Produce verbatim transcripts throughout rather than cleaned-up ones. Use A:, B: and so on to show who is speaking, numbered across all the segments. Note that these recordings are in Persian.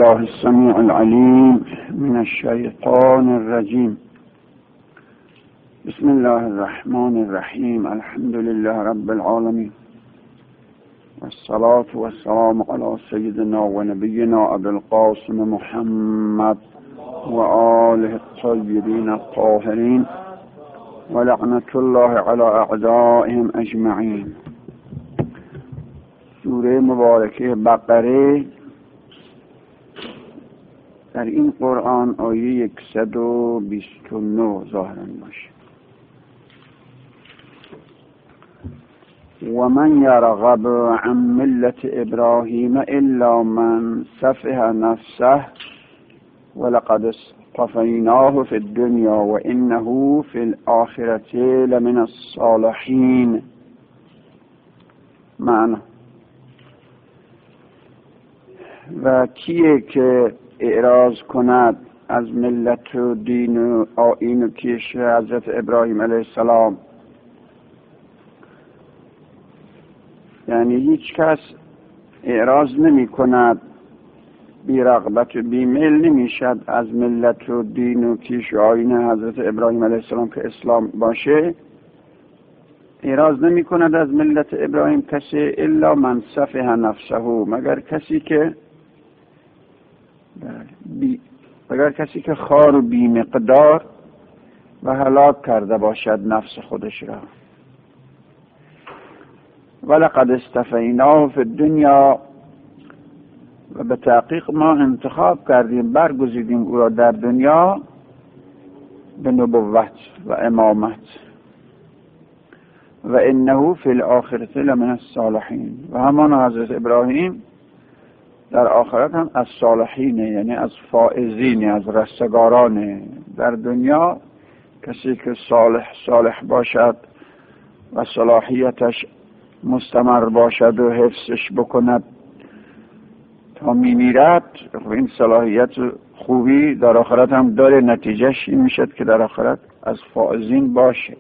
A: بالله السميع العليم من الشيطان الرجيم. بسم الله الرحمن الرحيم. الحمد لله رب العالمين، والصلاة والسلام على سيدنا ونبينا أبي القاسم محمد وآله الطيبين الطاهرين، ولعنة الله على أعدائهم أجمعين. سوره مبارکه بقره در این قرآن آیه صد و بیست و نه ظاهرا باشه. و من یرغب عن ملت ابراهیم الا من سفه نفسه ولقد اصطفیناه فی الدنیا و انه فی الاخرة لمن الصالحین. معنی: و کیه که اعراض کند از ملت و دین و آیین و کیش حضرت ابراهیم علیه السلام، یعنی هیچ کس اعراض نمی کند، بی رغبت و بی میل نمی شد از ملت و دین و کیش و آیین حضرت ابراهیم علیه السلام که اسلام باشه. اعراض نمی کند از ملت ابراهیم کسی الا من سفه نفسه، مگر کسی که بی مگر کسی که خوار و بی مقدار و هلاک کرده باشد نفس خودش را. ولقد اصطفیناه فی الدنیا، و به تحقیق ما انتخاب کردیم، برگزیدیم او را در دنیا به نبوت و امامت. و انه فی الاخرة لمن الصالحین، و همان حضرت ابراهیم در آخرت هم از صالحینه، یعنی از فائزین، از رستگارانه. در دنیا کسی که صالح صالح باشد و صلاحیتش مستمر باشد و حفظش بکند تا میمیرد، این صلاحیت خوبی در آخرت هم داره، نتیجهش این میشد که در آخرت از فائزین باشه.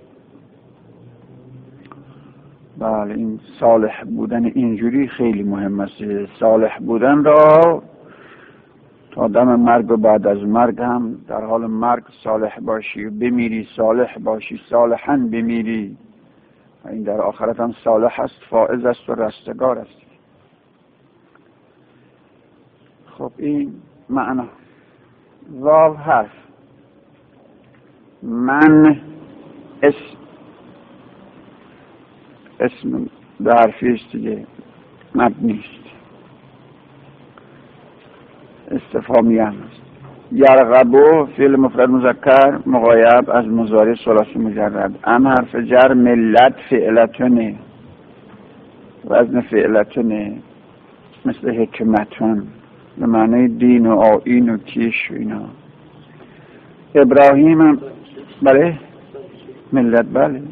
A: بله، این صالح بودن اینجوری خیلی مهم است. صالح بودن را تا دم مرگ و بعد از مرگ هم در حال مرگ صالح باشی و بمیری صالح باشی، صالحاً بمیری، و این در آخرت هم صالح است، فائز است و رستگار است. خب این معنا. واو حرف. من اسم اسم به حرفی است دیگه، مبنی است، استفهامی هم است. یرغبو فعل مفرد مذکر مغایب از مضارع ثلاثی مجرد. ان حرف جر، ملت فعلتونه، وزن فعلتونه، مثل حکمتون به معنی دین و آیین و کیش و اینا. ابراهیم هم بله ملت، بله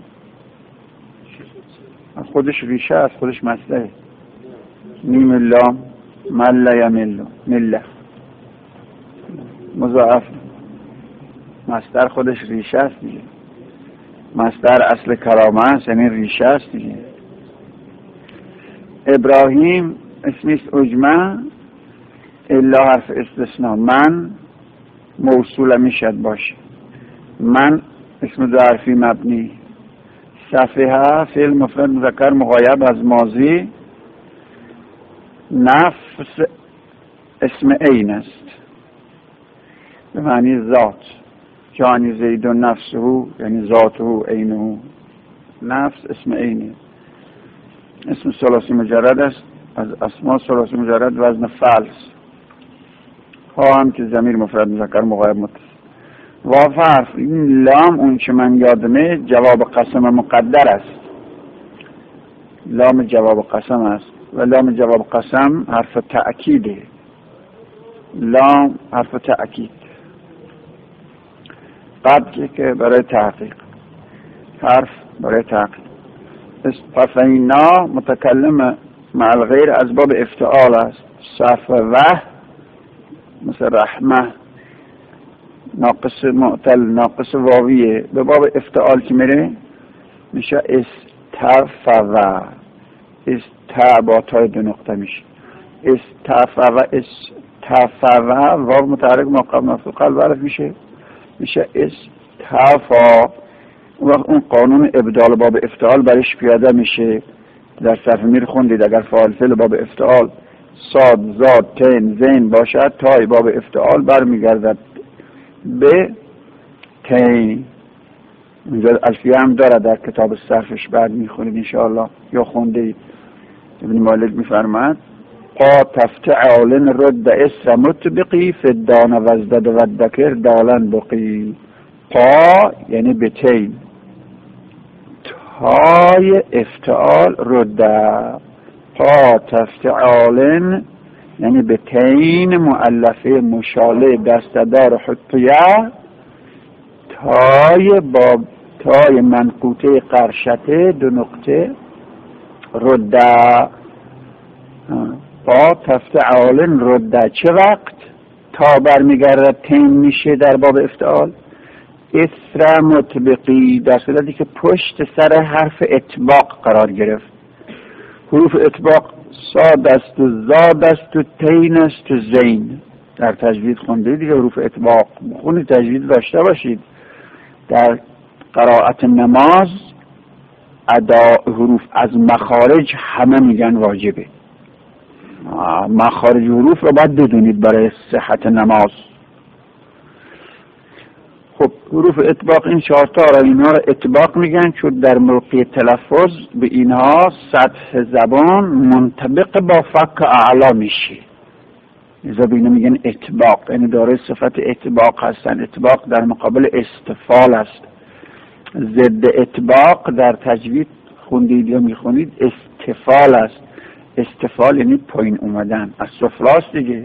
A: خودش ریشه است، خودش مصدره. میم لام مل یمل، مله مضاعف، مصدر خودش ریشه است دیگه. مصدر اصل کلامه است، یعنی ریشه است دیگه. ابراهیم اسمیست اجمع الا حرف استثناء. من موصول میشد باشه. من اسم ظرفی مبنی. صفحه فعل مفرد مذکر مغایب از ماضی. نفس اسم عین است به معنی ذات. جانی زید و نفسه یعنی ذاته عینه. نفس اسم عینه. اسم ثلاثی مجرد است از اسماء ثلاثی مجرد، وزن فعل. ها هم که ضمیر مفرد مذکر مغایب متصل. واو حرف. این لام اون چه من یادمه جواب قسم مقدر است. لام جواب قسم است و لام جواب قسم حرف تأکیده. لام حرف تأکید. قد که برای تحقیق، حرف برای تحقیق. اصطفینا متکلم مع الغیر از باب افتعال است. صفوه مثل رحمه، ناقص معتل، ناقص واویه، به باب افتعال که میره میشه استفوه. است با تای دو نقطه میشه. استفوه. تفوه واو متحرک مقام مفتوح قلب علف میشه میشه استفا. وقت اون قانون ابدال باب افتعال برش پیاده میشه. در صرف میر خوندید اگر فاعل فعل باب افتعال صاد زاد تین زین باشد تای باب افتعال برمیگردد به تین. اینجا الفیه هم داره در کتاب صرفش بعد میخونید انشاءالله یا خوندید. ابن مالک میفرماد قا تفتعال رد اسر مطبقی فدان وزدد ودکر دالن بقی. قا یعنی به تین تای افتعال رده. قا تفتعال یعنی به تین مؤلفه مشاله دستدار حطیه تای با تای منقوطه قرشته دو نقطه رده. قا تفتعال رده چه وقت تا برمیگردد تین میشه در باب افتعال؟ اسر مطبقی در صورتی که پشت سر حرف اطباق قرار گرفت. حروف اطباق صاد است و زاد است و تین است و زین. در تجوید خونده دیگه حروف اطباق خونی تجوید داشته باشید. در قرائت نماز ادا حروف از مخارج همه میگن واجبه. مخارج حروف رو باید بدونید برای صحت نماز. خب حروف اطباق این چهارتا را اینها را اطباق میگن چون در موقع تلفظ به اینها سطح زبان منطبق با فک اعلا میشه. لذا به اینها میگن اطباق یعنی دارای صفت اطباق هستن. اطباق در مقابل استفال است. ضد اطباق در تجوید خوندید یا میخونید استفال است. استفال یعنی پایین اومدن از سفلاست دیگه.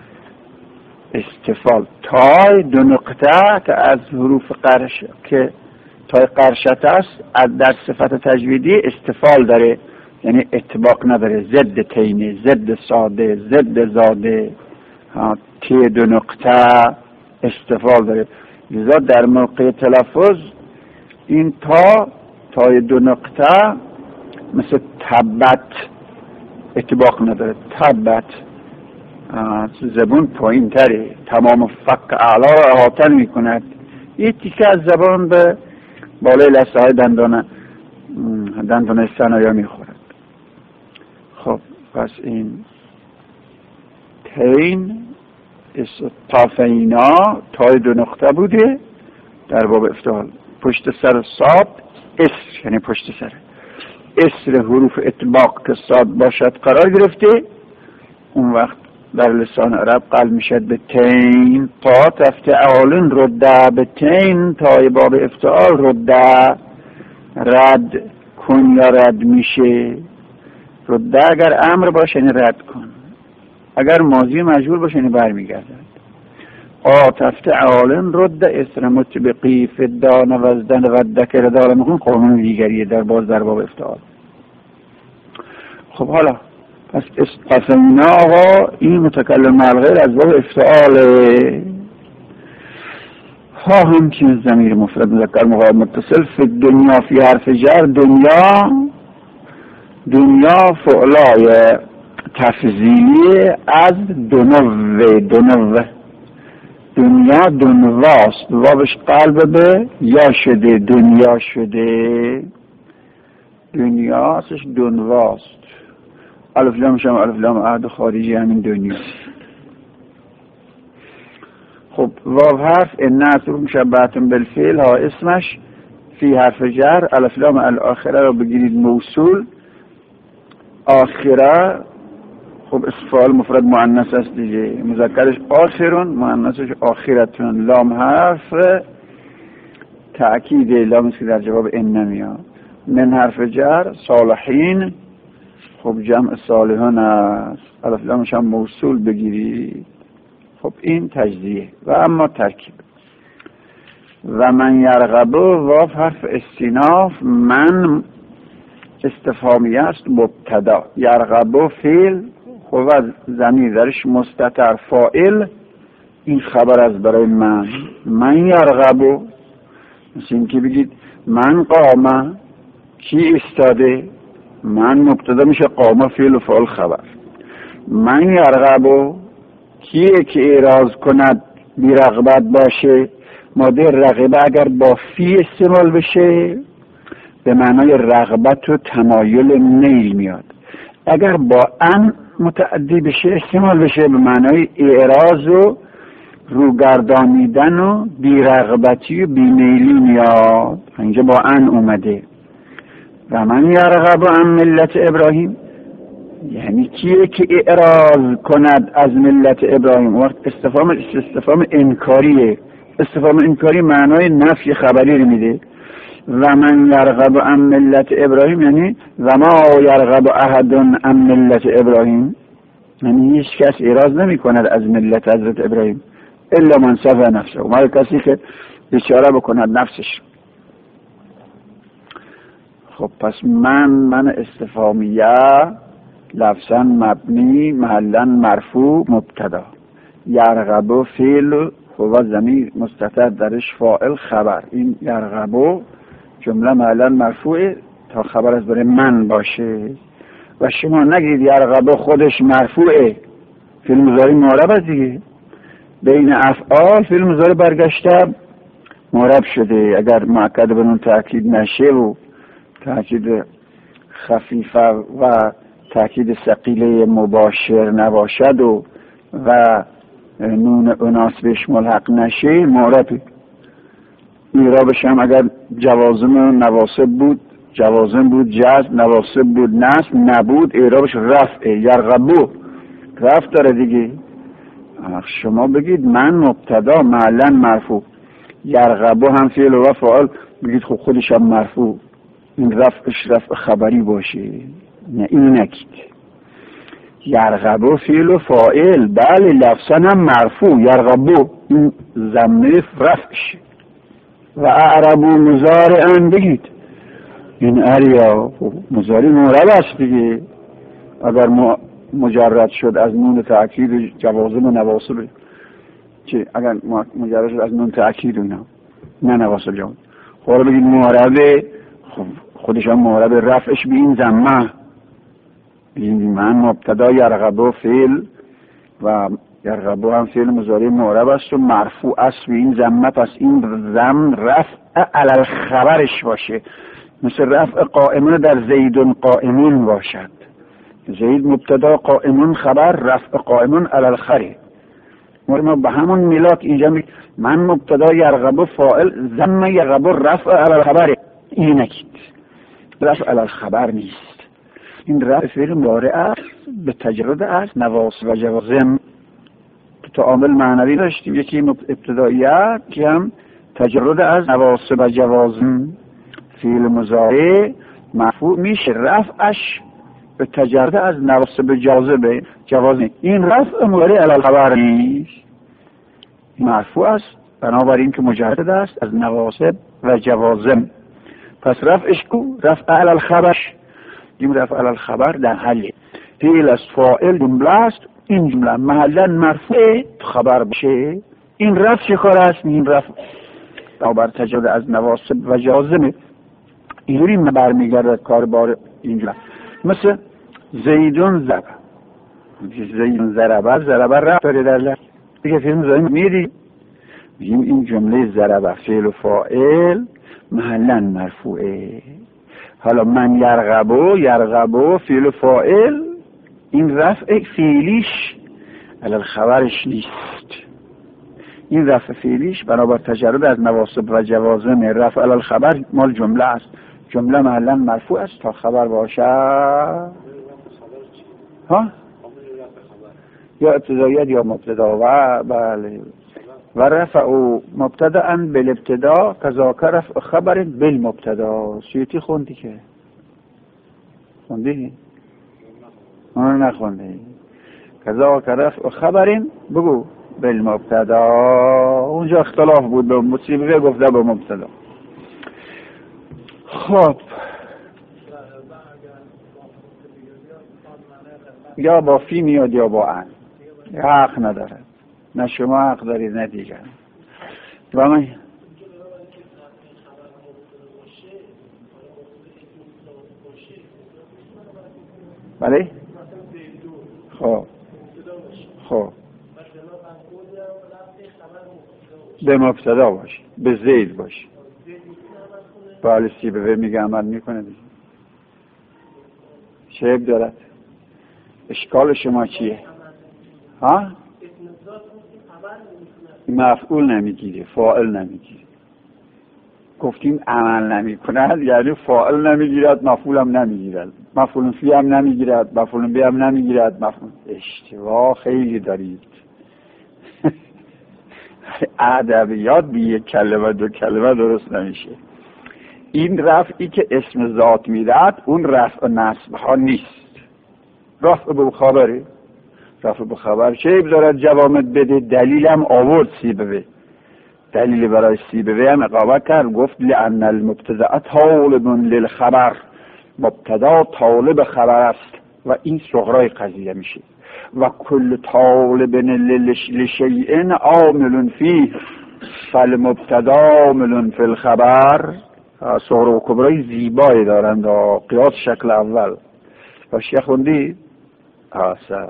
A: استفال تای دو نقطه که از حروف قرش که تای قرشت است در صفت تجویدی استفال داره یعنی اطباق نداره. ضد تینه ضد ساده ضد زاده تی دو نقطه استفال داره. لذا در موقع تلفظ این تا تای دو نقطه مثل تبت اطباق نداره. تبت زبان پایین تره تمام فک اعلا را احاطه می کند. یه تیکه از زبان به بالای لثه های دندان دندان ثنایا می خورد. خب پس این تین استطافینا تای دو نقطه بوده در باب افتعال. پشت سر صاد اسر یعنی پشت سر اسر حروف اطباق که صاد باشد قرار گرفته. اون وقت در لسان عرب قلب میشد به تین. تا تفتعال رده به تین تای باب افتعال رده رد کن یا رد میشه. رده اگر امر باشه یعنی رد کن. اگر ماضی مجهول باشه یعنی برمیگردد. آ تفتعال رده اسر مطبقی فدان وزدن ودکر داره میخون قانون دیگریه در باز در باب افتعال. خب حالا پس قسمنا آقا این متکلم الغیر از باب افتعاله. ها هم که ضمیر مفرد مذکر مقابل متصل فی دنیا فی حرف جر دنیا دنیا فعلای تفضیلی از دنو دنو دنیا دنواست. وابش قلب به یا شده دنیا شده. دنیا اصلش دنواست. الف لامش هم الف لام عهد خارجی همین دنیا. خب واو حرف ان اصل مشبهه بالفعل ها اسمش فی حرف جر الف لام الاخره رو بگیرید موصول آخره. خب اسم فاعل مفرد مؤنث است دیگه. مذکرش آخرون مؤنثش آخرتون. لام حرف تأکید لامی که در جواب ان نمیاد. من حرف جر صالحین خب جمع صالحان است. الف لامش هم موصول بگیرید. خب این تجزیه. و اما ترکیب و من یرغب واف حرف استیناف من استفهامی است مبتدا. یرغب فعل خب از ضمیر درش مستتر فاعل این خبر از برای من. من یرغب مثل این که بگید من قامه کی استاده. من مبتدا میشه قامه فعل و فاعل خبر. من یرغب کیه که اعراض کند بی رغبت باشه؟ ماده رغبه اگر با فی استعمال بشه به معنای رغبت و تمایل میل میاد، اگر با ان متعدی بشه استعمال بشه به معنای اعراض و روگردانیدن و بیرغبتی و بیمیلی میاد. اینجا با ان اومده. و من یرغب عن ملت ابراهیم، یعنی کیه که اعراض کند از ملت ابراهیم؟ وقت استفهام استفهام انکاریه. استفهام انکاری معنای نفی خبری رو میده. و من یرغب عن ملت ابراهیم یعنی و ما یرغب احد عن ملت ابراهیم، یعنی هیچ کس اعراض نمی کند از ملت حضرت ابراهیم الا من صفى نفسه، مگر کسی که بیچاره بکند نفسش. خب پس من من استفهامیه لفظا مبنی محلا مرفوع مبتدا، یرغب فعل هو ضمیر مستتر درش فاعل خبر. این یرغب جمله محلا مرفوع تا خبر از برای من باشه و شما نگید یرغب خودش مرفوعه، فعل مضارع معرب است دیگه، بین افعال فعل مضارع برگشته معرب شده. اگر مؤکد به نون تاکید نشه و تاکید خفیفه و تاکید ثقیله مباشر نباشد و و نون اناث بهش ملحق نشه معرب. اعرابش هم اگر جوازم و نواصب بود جوازم بود جزم، نواصب بود نصب، نبود اعرابش رفعه. یرغبو رفع داره دیگه. شما بگید من مبتدا معلن مرفوع، یرغبو هم فعل و فاعل، بگید خب خودش هم مرفوع، این رفعش رفع خبری باشه. نه این نگید. یرغبو فعل و فاعل بله لفظا هم مرفوع، یرغبو این ضمیر رفعش. و اعربو مضارعا بگید این اریا مضارع معرب است دیگه، اگر مجرد شد از نون تأکید جوازم و نواصب، چه اگر مجرد شد از نون تأکید و اینا نه نواصب جواب، خب بگید معربه، خب خودش هم معرب رفعش به این ضمه. بگید من مبتدا یرغبو فعل و یرغبو هم فعل مضارع معرب است و مرفوع است به این ضمه، پس این ضم رفع علی الخبرش باشه، مثل رفع قائمون در زیدون قائمون باشد. زید مبتدا قائمون خبر، رفع قائمون علی الخبر. ما به همون میلاد اینجا می من مبتدا یرغبو فاعل ضم یرغبو رفع علی الخبر، این نکید رفع علی الخبر نیست. این رفع فعل مضارع است به تجرد از نواصب و جوازم. تعامل معنوی داشتیم، یکی ابتداییت که هم تجرد از نواصب و جوازم. فعل مضارع مرفوع میشه رفعش به تجرد از نواصب جازبه جوازم، این رفع مضارع علی الخبر نیست، مرفوع است بنابراین که مجرد است از نواصب و جوازم. پس رفعش کو رفع علی الخبر، این رفع علی الخبر در حل فعل از فاعل جمله است، این جمله محلا مرفوع خبر بشه، این رفع چه کار است؟ این رفع بر تجرد از نواصب و جازمه. اینجوری برمیگرد کار بار اینجا، مثل زیدون ضرب، زیدون ضربه ضربه رفع داره در لفظ دیگه. فیلم زایم میری بگیم این جمله ضربه فعل و فاعل محلا مرفوعه. حالا من یرغبو یرغبو فعل و فاعل، این رفع فعلیش علی الخبرش نیست، این رفع فعلیش بنابر تجرد از نواصب و جوازم رفع علی الخبر مال جمله است، جمله محلا مرفوع است تا خبر باشه. ها یا ابتداییت یا مبتدا و بله و رفع مبتدا ان بالابتدا کذاک رفع خبر بالمبتدا. سیوطی خوندی که خوندی؟ اون نخوندی. کذاک رفع خبر بگو بالمبتدا، اونجا اختلاف بود به مصیبه گفته به مبتدا. خب یا با فی میاد یا با ان، حق نداره، نه شما حق دارید نه دیگر. و من بله خب خب به مبتدا باشه، به زید باشه. بله سیبوی میگه عمل میکنه دیگه. چه دارد؟ اشکال شما چیه؟ ها؟ مفعول نمیگیره، فاعل نمیگیره. گفتیم عمل نمیکند یعنی فاعل نمیگیرد، مفعول هم نمیگیرد، مفعول فی هم نمیگیرد، مفعول به هم نمیگیرد. مفعول اشتباه خیلی دارید. ادبیات بی یک کلمه دو کلمه درست نمیشه. این رفعی که اسم ذات میداد اون رفع نصب ها نیست. رفع به خبره، رفع به خبر چه دارد جوامد بده. دلیلم آورد سیبوی، دلیل برای سیبوی هم اقامت کرد، گفت لأن المبتدأ طالب للخبر، مبتدا طالب خبر است و این صغرای قضیه میشه. و کل طالب لشیء عامل فیه فالمبتدا عامل فی الخبر. صغرا و کبرای زیبایی دارند، قیاس شکل اول. باشی خوندی؟ آسا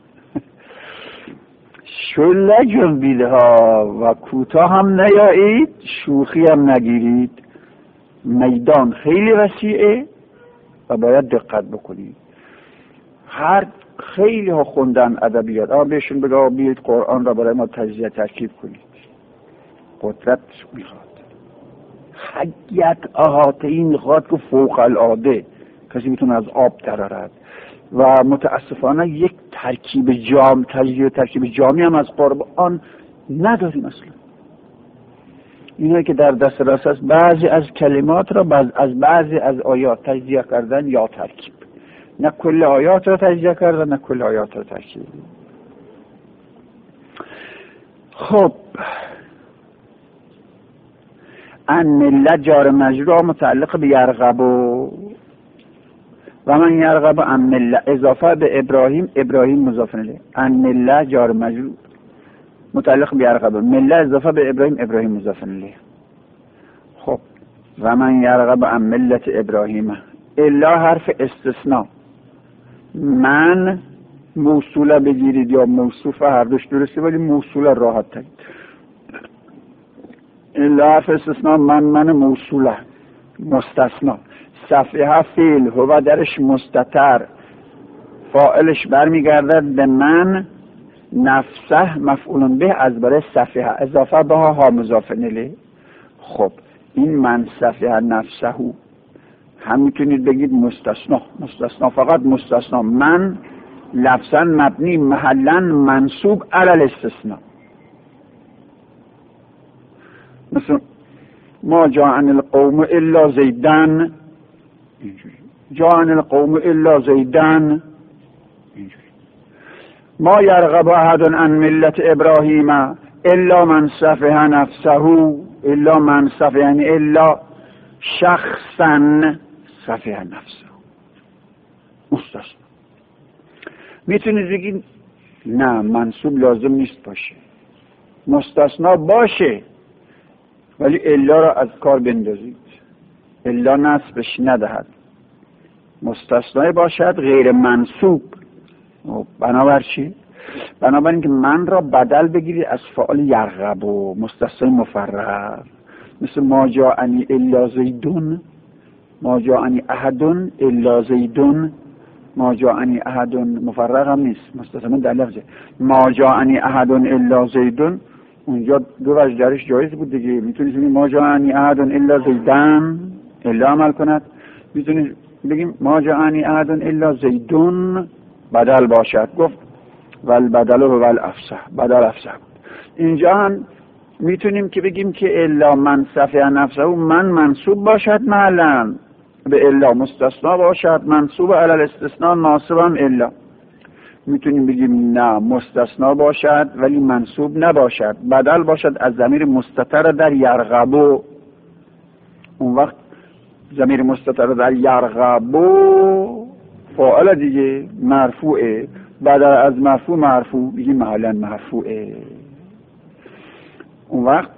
A: شله جنبیده ها و کوتاه هم نیایید، شوخی هم نگیرید. میدان خیلی وسیعه و باید دقت بکنید. هر خیلی ها خوندن ادبیات، اما بهشون بگاه بیایید قرآن را برای ما تجزیه ترکیب کنید. قدرت میخواد، حقیقت احاطه این میخواد که فوق العاده کسی میتونه از آب درآرد. و متاسفانه یک ترکیب جام تجزیه ترکیب جامی هم از قرآن نداریم اصلا. اینایی که در دست رس است بعضی از کلمات را بعض از بعضی از آیات تجزیه کردن یا ترکیب، نه کل آیات را تجزیه کردن نه کل آیات را ترکیب. خب ان ملت جار مجرور متعلق به یرغب و و من یرغب ان ملت اضافه به ابراهیم، ابراهیم مضاف الیه. ان ملت جار مجرور متعلق به یرغب، ملت اضافه به ابراهیم، ابراهیم مضاف الیه. خب و من یرغب ان ملت ابراهیم الا حرف استثناء. من موصوله بگیرید یا موصوفه، هر دوش درسته ولی موصوله راحت ترید. الا حرف استثناء، من من موصوله مستثنا. صفحه فعل هو درش مستتر، فاعلش برمیگردد به من، نفسه مفعول به از برای صفحه اضافه به ها مضاف الیه. خب این من صفحه نفسه هم میتونید بگید مستثنا، مستثنا فقط مستثنا. من لفظا مبنی محلا منصوب علی الاستثناء. مثلا ما جاءن القوم الا زیدن، جاءن القوم الا زیدن. ما یرغب احد عن ملت ابراهیم الا من صفح نفسه، الا من صفح یعنی الا شخصا صفح نفسه. مستثنا. میتونید بگید نه منصوب لازم نیست باشه، مستثنا باشه ولی الا را از کار بندازید، الا نصبش ندهد، مستثنای باشد غیر منصوب. بنابر چی؟ بنابراین که من را بدل بگیرید از فعال یرغب و مستثنای مفرغ، مثل ما جاءنی الا زیدون، ما جاءنی احدون الا زیدون. ما جاءنی احدون مفرغ هم نیست، مستثنا در لفظه. ما جاءنی احدون الا زیدون اونجا دو وجه درش جایز بود دیگه. میتونید بگید ما جاءنی احدون الا زیدن، الا عمل کند. میتونید بگیم ما جاءنی احدون الا زیدون بدل باشد. گفت ول بدل و ول افصح، بدل افصح. اینجا هم میتونیم که بگیم که الا من صفح نفسه، من منصوب باشد معلن به الا، مستثنا باشد منصوب علی الاستثناء ناصبم الا. میتونیم بگیم نه مستثنا باشد ولی منصوب نباشد، بدل باشد از ضمیر مستتر در یرغبو. اون وقت ضمیر مستتر در یرغبو فاعل دیگه مرفوعه، بدل از مرفوع مرفوع بگیم محلا مرفوعه. اون وقت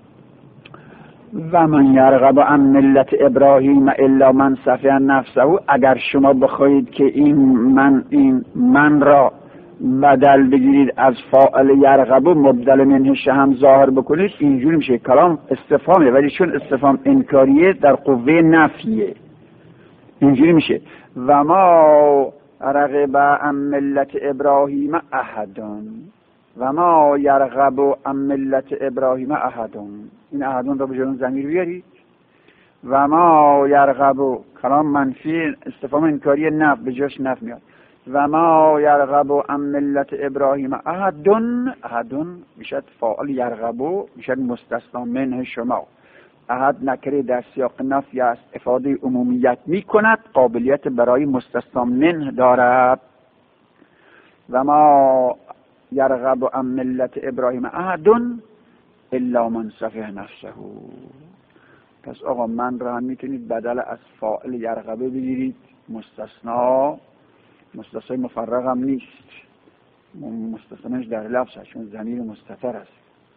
A: و من یرغب عن ملت ابراهیم الا من صفح نفسه، اگر شما بخواهید که این من این من را بدل بگیرید از فاعل یرغب و مبدل منه هم ظاهر بکنید، اینجوری میشه کلام استفهامه، ولی چون استفهام انکاریه در قوه نفیه، اینجوری میشه و ما رغب عن ملت ابراهیم احدون و ما یرغب عن ملت ابراهیم احدون. این احدون رو به جلو ضمیر بیارید. و ما یرغب کلام منفی استفهام انکاری نف به جاش نف میاد. و ما یرغب عن ملت ابراهیم احدون، احدون میشد فاعل یرغب، میشد مستثنا منه شما. احد نکره در سیاق نفی است، افاده عمومیت می کند، قابلیت برای مستثنا منه دارد. و ما یرغب عن ملت ابراهیم احدون الا من سفه نفسه. پس آقا من را هم میتونید بدل از فاعل یرغبه بگیرید، مستثنا مستثنای مفرغ هم نیست، مستثناش در لفظ هست چون ضمیر مستتر است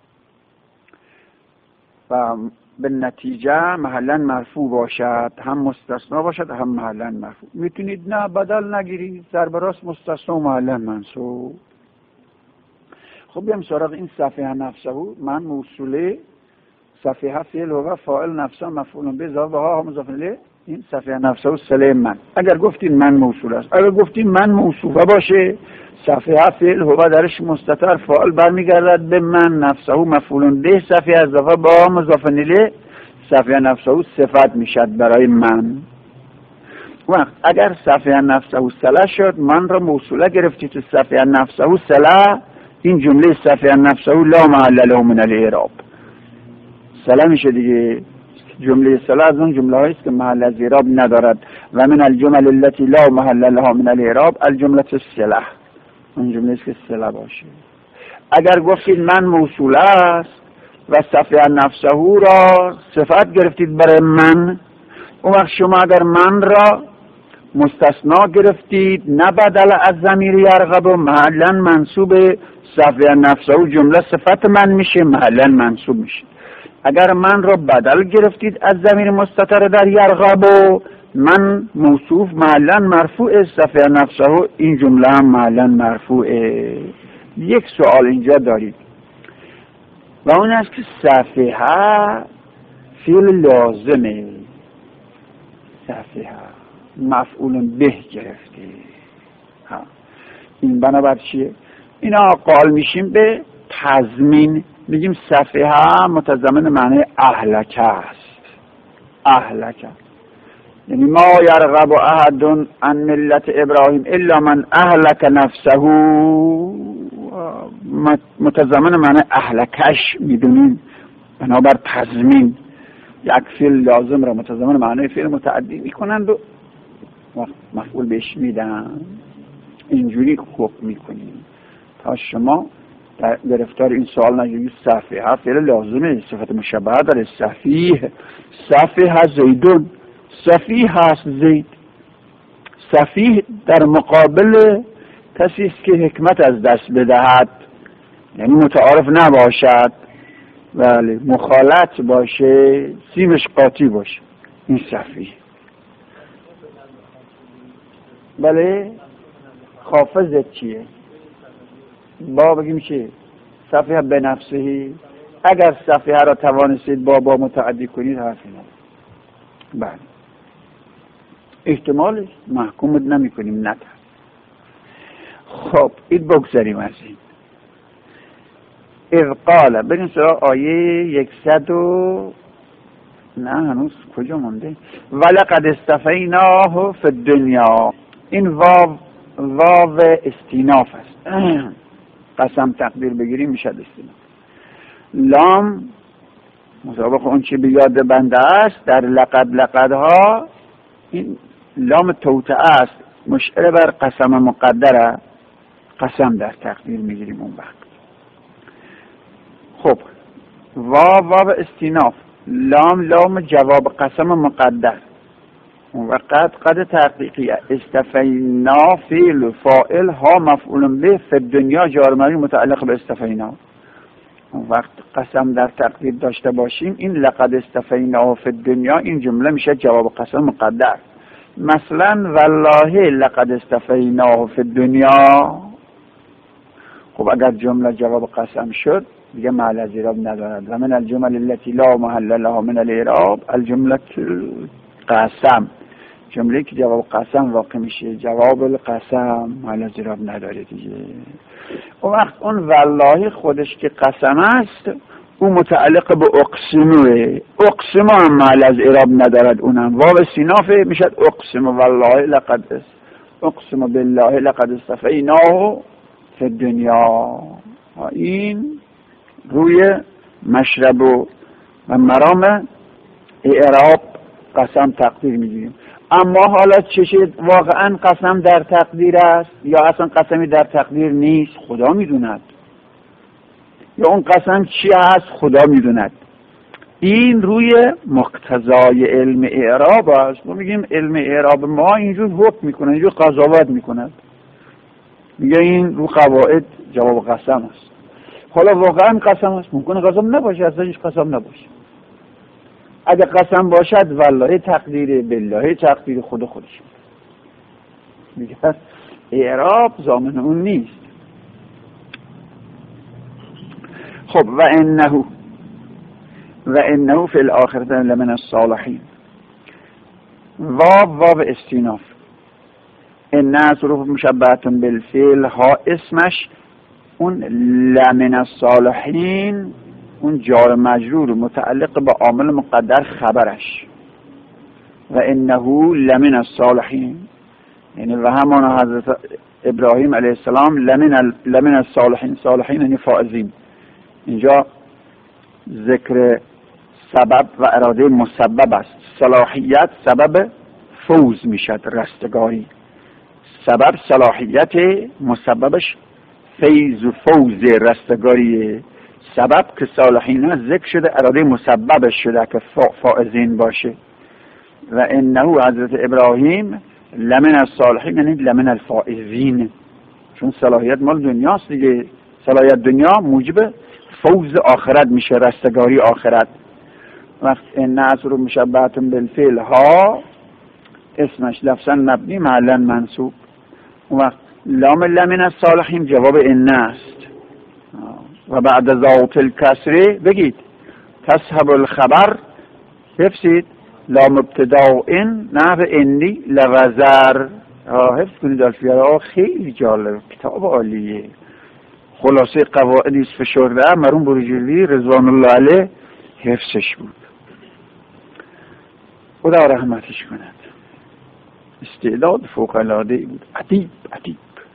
A: و به نتیجه محلا مرفوع باشد، هم مستثنا باشد هم محلا مرفوع. میتونید نه بدل نگیرید، ضرب راست مستثنا و محلا منصوب. خب بیام سراغ این صفحه نفسه. من موصوله صفحه فعل و فاعل نفسه مفعول به اضافه ها مضاف الیه، این صفحه نفسه و صله من. اگر گفتین من موصول است، اگر گفتین من موصوفه باشه صفحه فعل هو درش مستتر فاعل برمیگردد به من، نفسه مفعول به، صفحه اضافه با مضاف الیه صفحه نفسه صفت میشد برای من. وقت اگر صفحه نفسه صله شد، من را موصوله گرفتی تو صفحه نفسه صله، این جمله صفحه نفسه لا محل له من الاعراب صله میشه دیگه. جمله صله از اون جمله هاییست که محل از اعراب ندارد. و من الجمل التي لا محل لها من الاعراب الجمله الصله، اون جمله است که صله باشه. اگر گفتید من موصول است و صفحه نفسه را صفت گرفتید برای من، اون وقت شما اگر من را مستثنا گرفتید نه بدل از ضمیر یرغب و محلا منصوب، صفحه نفسه جمله صفت من میشه، محلا منصوب میشه. اگر من را بدل گرفتید از ضمیر مستتر در یرغب و من موصوف محلا مرفوع، صفحه نفسه این جمله هم محلا مرفوعه. یک سوال اینجا دارید و اون است که صفحه فعل لازمه، صفحه مفعول به گرفته. ها. این بنابر چیه؟ اینا قال میشیم به تضمین، میگیم صفحه متضمن معنی اهلک است. اهلک یعنی ما یرغب احد عن ملت ابراهیم الا من اهلک نفسه، متضمن معنی اهلکش میدونیم، بنابر تضمین یک فعل لازم را متضمن معنی فعل متعدی میکنند و مفعول بهش میدن. اینجوری حکم میکنیم تا شما گرفتار این سوال نگیرید. صفیه فعل لازمه، صفت مشبهه داره. صفیه صفیه زیدون، صفیه هست زید. صفیه در مقابل کسی است که حکمت از دست بدهد، یعنی متعارف نباشد ولی مخالط باشه، سیمش قاطی باشه، این صفیه. بله خافضت چیه؟ با بگیم چیه؟ صفیه به نفسهی. اگر صفیه را توانستید با با متعدی کنید حرفی نداره. بله احتمالش محکومت نمی کنیم نتر. خب این بگذاریم از این. اذ قال بریم سراغ آیه یکصد و نه هنوز کجا مونده؟ ولقد استفیناه فی الدنیا. این واو واو استیناف است. قسم تقدیر بگیریم میشد استیناف. لام مطابق اون چی به یاد بنده است در لقد لقدها، این لام توطئه است، مشعر بر قسم مقدره، قسم در تقدیر میگیریم اون وقت. خب واو واو استیناف، لام لام جواب قسم مقدر، اون وقت قد تحقیقی. استفینا فعل فاعل ها مفعول به، فی الدنیا جار مجرور متعلق به استفینا. اون وقت قسم در تقدیر داشته باشیم، این لقد استفینا فی الدنیا این جمله میشه جواب قسم خب اگر جمله جواب قسم شد دیگه محل از اعراب ندارد. و من الجمل التي لا محل لها من الاعراب الجمله قسم، جمله که جواب قسم واقع میشه جواب القسم محل از اعراب نداره دیگه. اون وقت اون والله خودش که قسم است اون متعلق به اقسمه، اقسم هم محل از اعراب ندارد، اونم واو استینافه میشد اقسم والله لقد اقسم بالله لقد استفیناه فی الدنیا. این روی مشرب و مرام اعراب قسم تقدیر میگیریم. اما حالا چه واقعا قسم در تقدیر است یا اصلا قسمی در تقدیر نیست خدا میدوند، یا اون قسم چی است خدا میدوند. این روی مقتضای علم اعراب است. ما میگیم علم اعراب ما اینجور حکم میکنه، اینجور قضاوت میکند، میگه این رو قواعد جواب قسم است. حالا واقعا قسم است، ممکنه قسم نباشه، اصلا هیچ قسم نباشه. اگه قسم باشد والله تقدیر بالله تقدیر خود خودش میگه اعراب ضامن اون نیست. خب و انه و انه فی الاخرة لمن الصالحین، واو واو استیناف، ان حروف مشبهة بالفعل ها اسمش، اون لمن الصالحین اون جار مجرور متعلق به عامل مقدر خبرش، و انه لمن الصالحین یعنی و همان حضرت ابراهیم علیه السلام لمن لمن الصالحین، صالحین یعنی فائزین. اینجا ذکر سبب و اراده مسبب است. صلاحیت سبب فوز میشد، رستگاری. سبب صلاحیت، مسببش فیض و فوز رستگاری. سبب که صالحین ذکر شده، اراده مسببش شده که فائزین باشه. و انه حضرت ابراهیم لمن الصالحین یعنی لمن الفائزین، چون صلاحیت مال دنیاست دیگه. صلاحیت دنیا موجب فوز آخرت میشه، رستگاری آخرت. وقت ان حروف مشبهة بالفعل ها اسمش لفظا مبنی محلا منصوب. وقت لام لمن الصالحین جواب ان است. و بعد ذات الکسره بگید تصحب الخبر، حفظید لام ابتدا ان نحو انی لوزر. حفظ کنید الفیاره، خیلی جالب، کتاب عالیه، خلاصه قواعدی است فشرده. مرحوم بروجردی رضوان الله علیه حفظش بود، خدا رحمتش کند. استعداد فوق العاده بود، ادیب ادیب.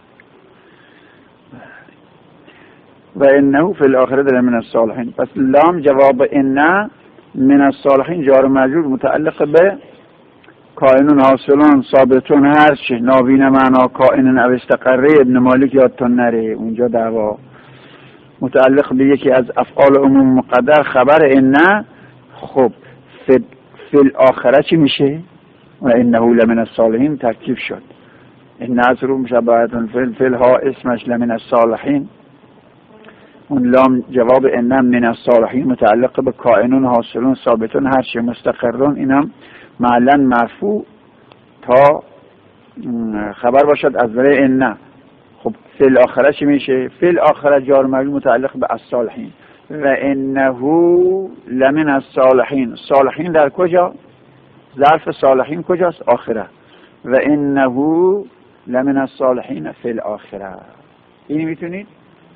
A: و انه فی الاخرة من الصالحین، پس لام جواب ان من الصالحین جار مجرور متعلق به کائنون حاصلون ثابتون هر چه ناوین معنا کائنون او استقره. ابن مالک یادتون نره اونجا دعوا متعلق به یکی از افعال عموم مقدر خبر ان. خب فی الاخره چی میشه؟ و انه لمن الصالحین ترکیب شد. ان حروف مشبهة بالفعل ها اسمش لمن الصالحین، اون لام جواب ان من الصالحین متعلق به کائنون حاصلون ثابتون هر چه مستقرون، اینم معلن مرفوع تا خبر باشد از برای ان. خب فی الاخره چی میشه؟ فی الاخره جار مجرور متعلق به الصالحین. و انه لمن الصالحین، صالحین در کجا؟ ظرف صالحین کجاست؟ آخره. و انه لمن الصالحین فی الاخره. این میتونید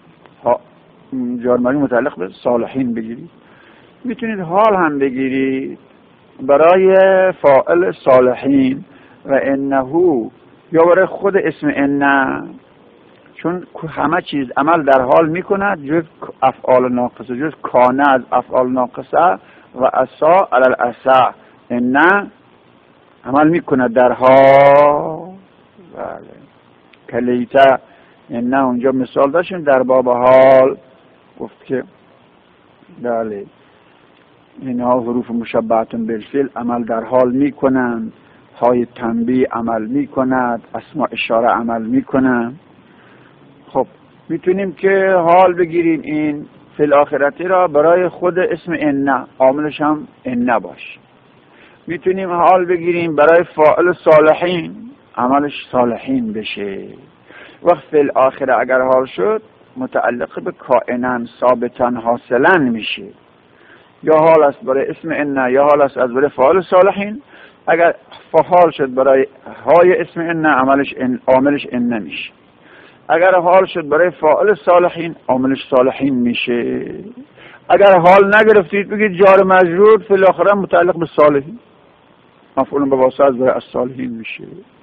A: جار مجرور متعلق به صالحین بگیرید، میتونید حال هم بگیرید برای فاعل صالحین. و انه یا برای خود اسم ان، چون همه چیز عمل در حال میکند جز افعال ناقصه، جز کانه از افعال ناقصه و عصا علی العصا. ان عمل میکند در حال. بله کلیتا ان اونجا مثال داشتیم در باب حال، گفت که بله اینها حروف مشبهة بالفعل عمل در حال میکنند، های تنبیه عمل میکند، اسماء اشاره عمل میکنند. خب میتونیم که حال بگیریم این فی الاخرتی را برای خود اسم ان، عاملش هم ان باشه. میتونیم حال بگیریم برای فاعل صالحین، عملش صالحین بشه. وقت فی الاخره اگر حال شد متعلق به کائنن ثابتن حاصلن میشه، یا حال است برای اسم ان، یا حال است از برای فاعل صالحین. اگر فعال شد برای های اسم ان، عملش ان، عاملش ان نمیشه. اگر حال شد برای فاعل صالحین، عاملش صالحین میشه. اگر حال نگرفتید بگید جار مجرور فی الاخره متعلق به صالحین، مفعول به واسطه از برای الصالحین میشه.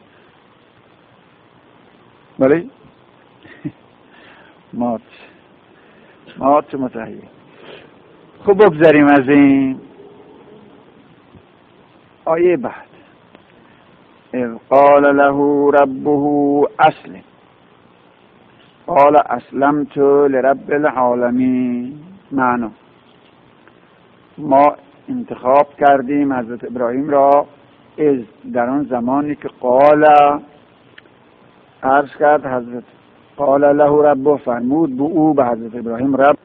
A: بله مات مات متحیل. خب بگذاریم از این آیه بعد. اذ قال له ربه اسلم قال اسلمت لرب العالمین. معنا ما انتخاب کردیم حضرت ابراهیم را از در آن زمانی که قال عرض کرد حضرت قال له ربه، فرمود به او، به حضرت ابراهیم، رب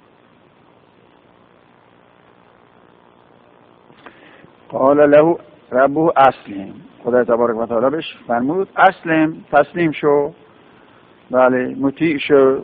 A: قال له ربه اسلم، خدای تبارک و تعالی بهش فرمود اسلم، تسلیم شو، بله مطیع شو،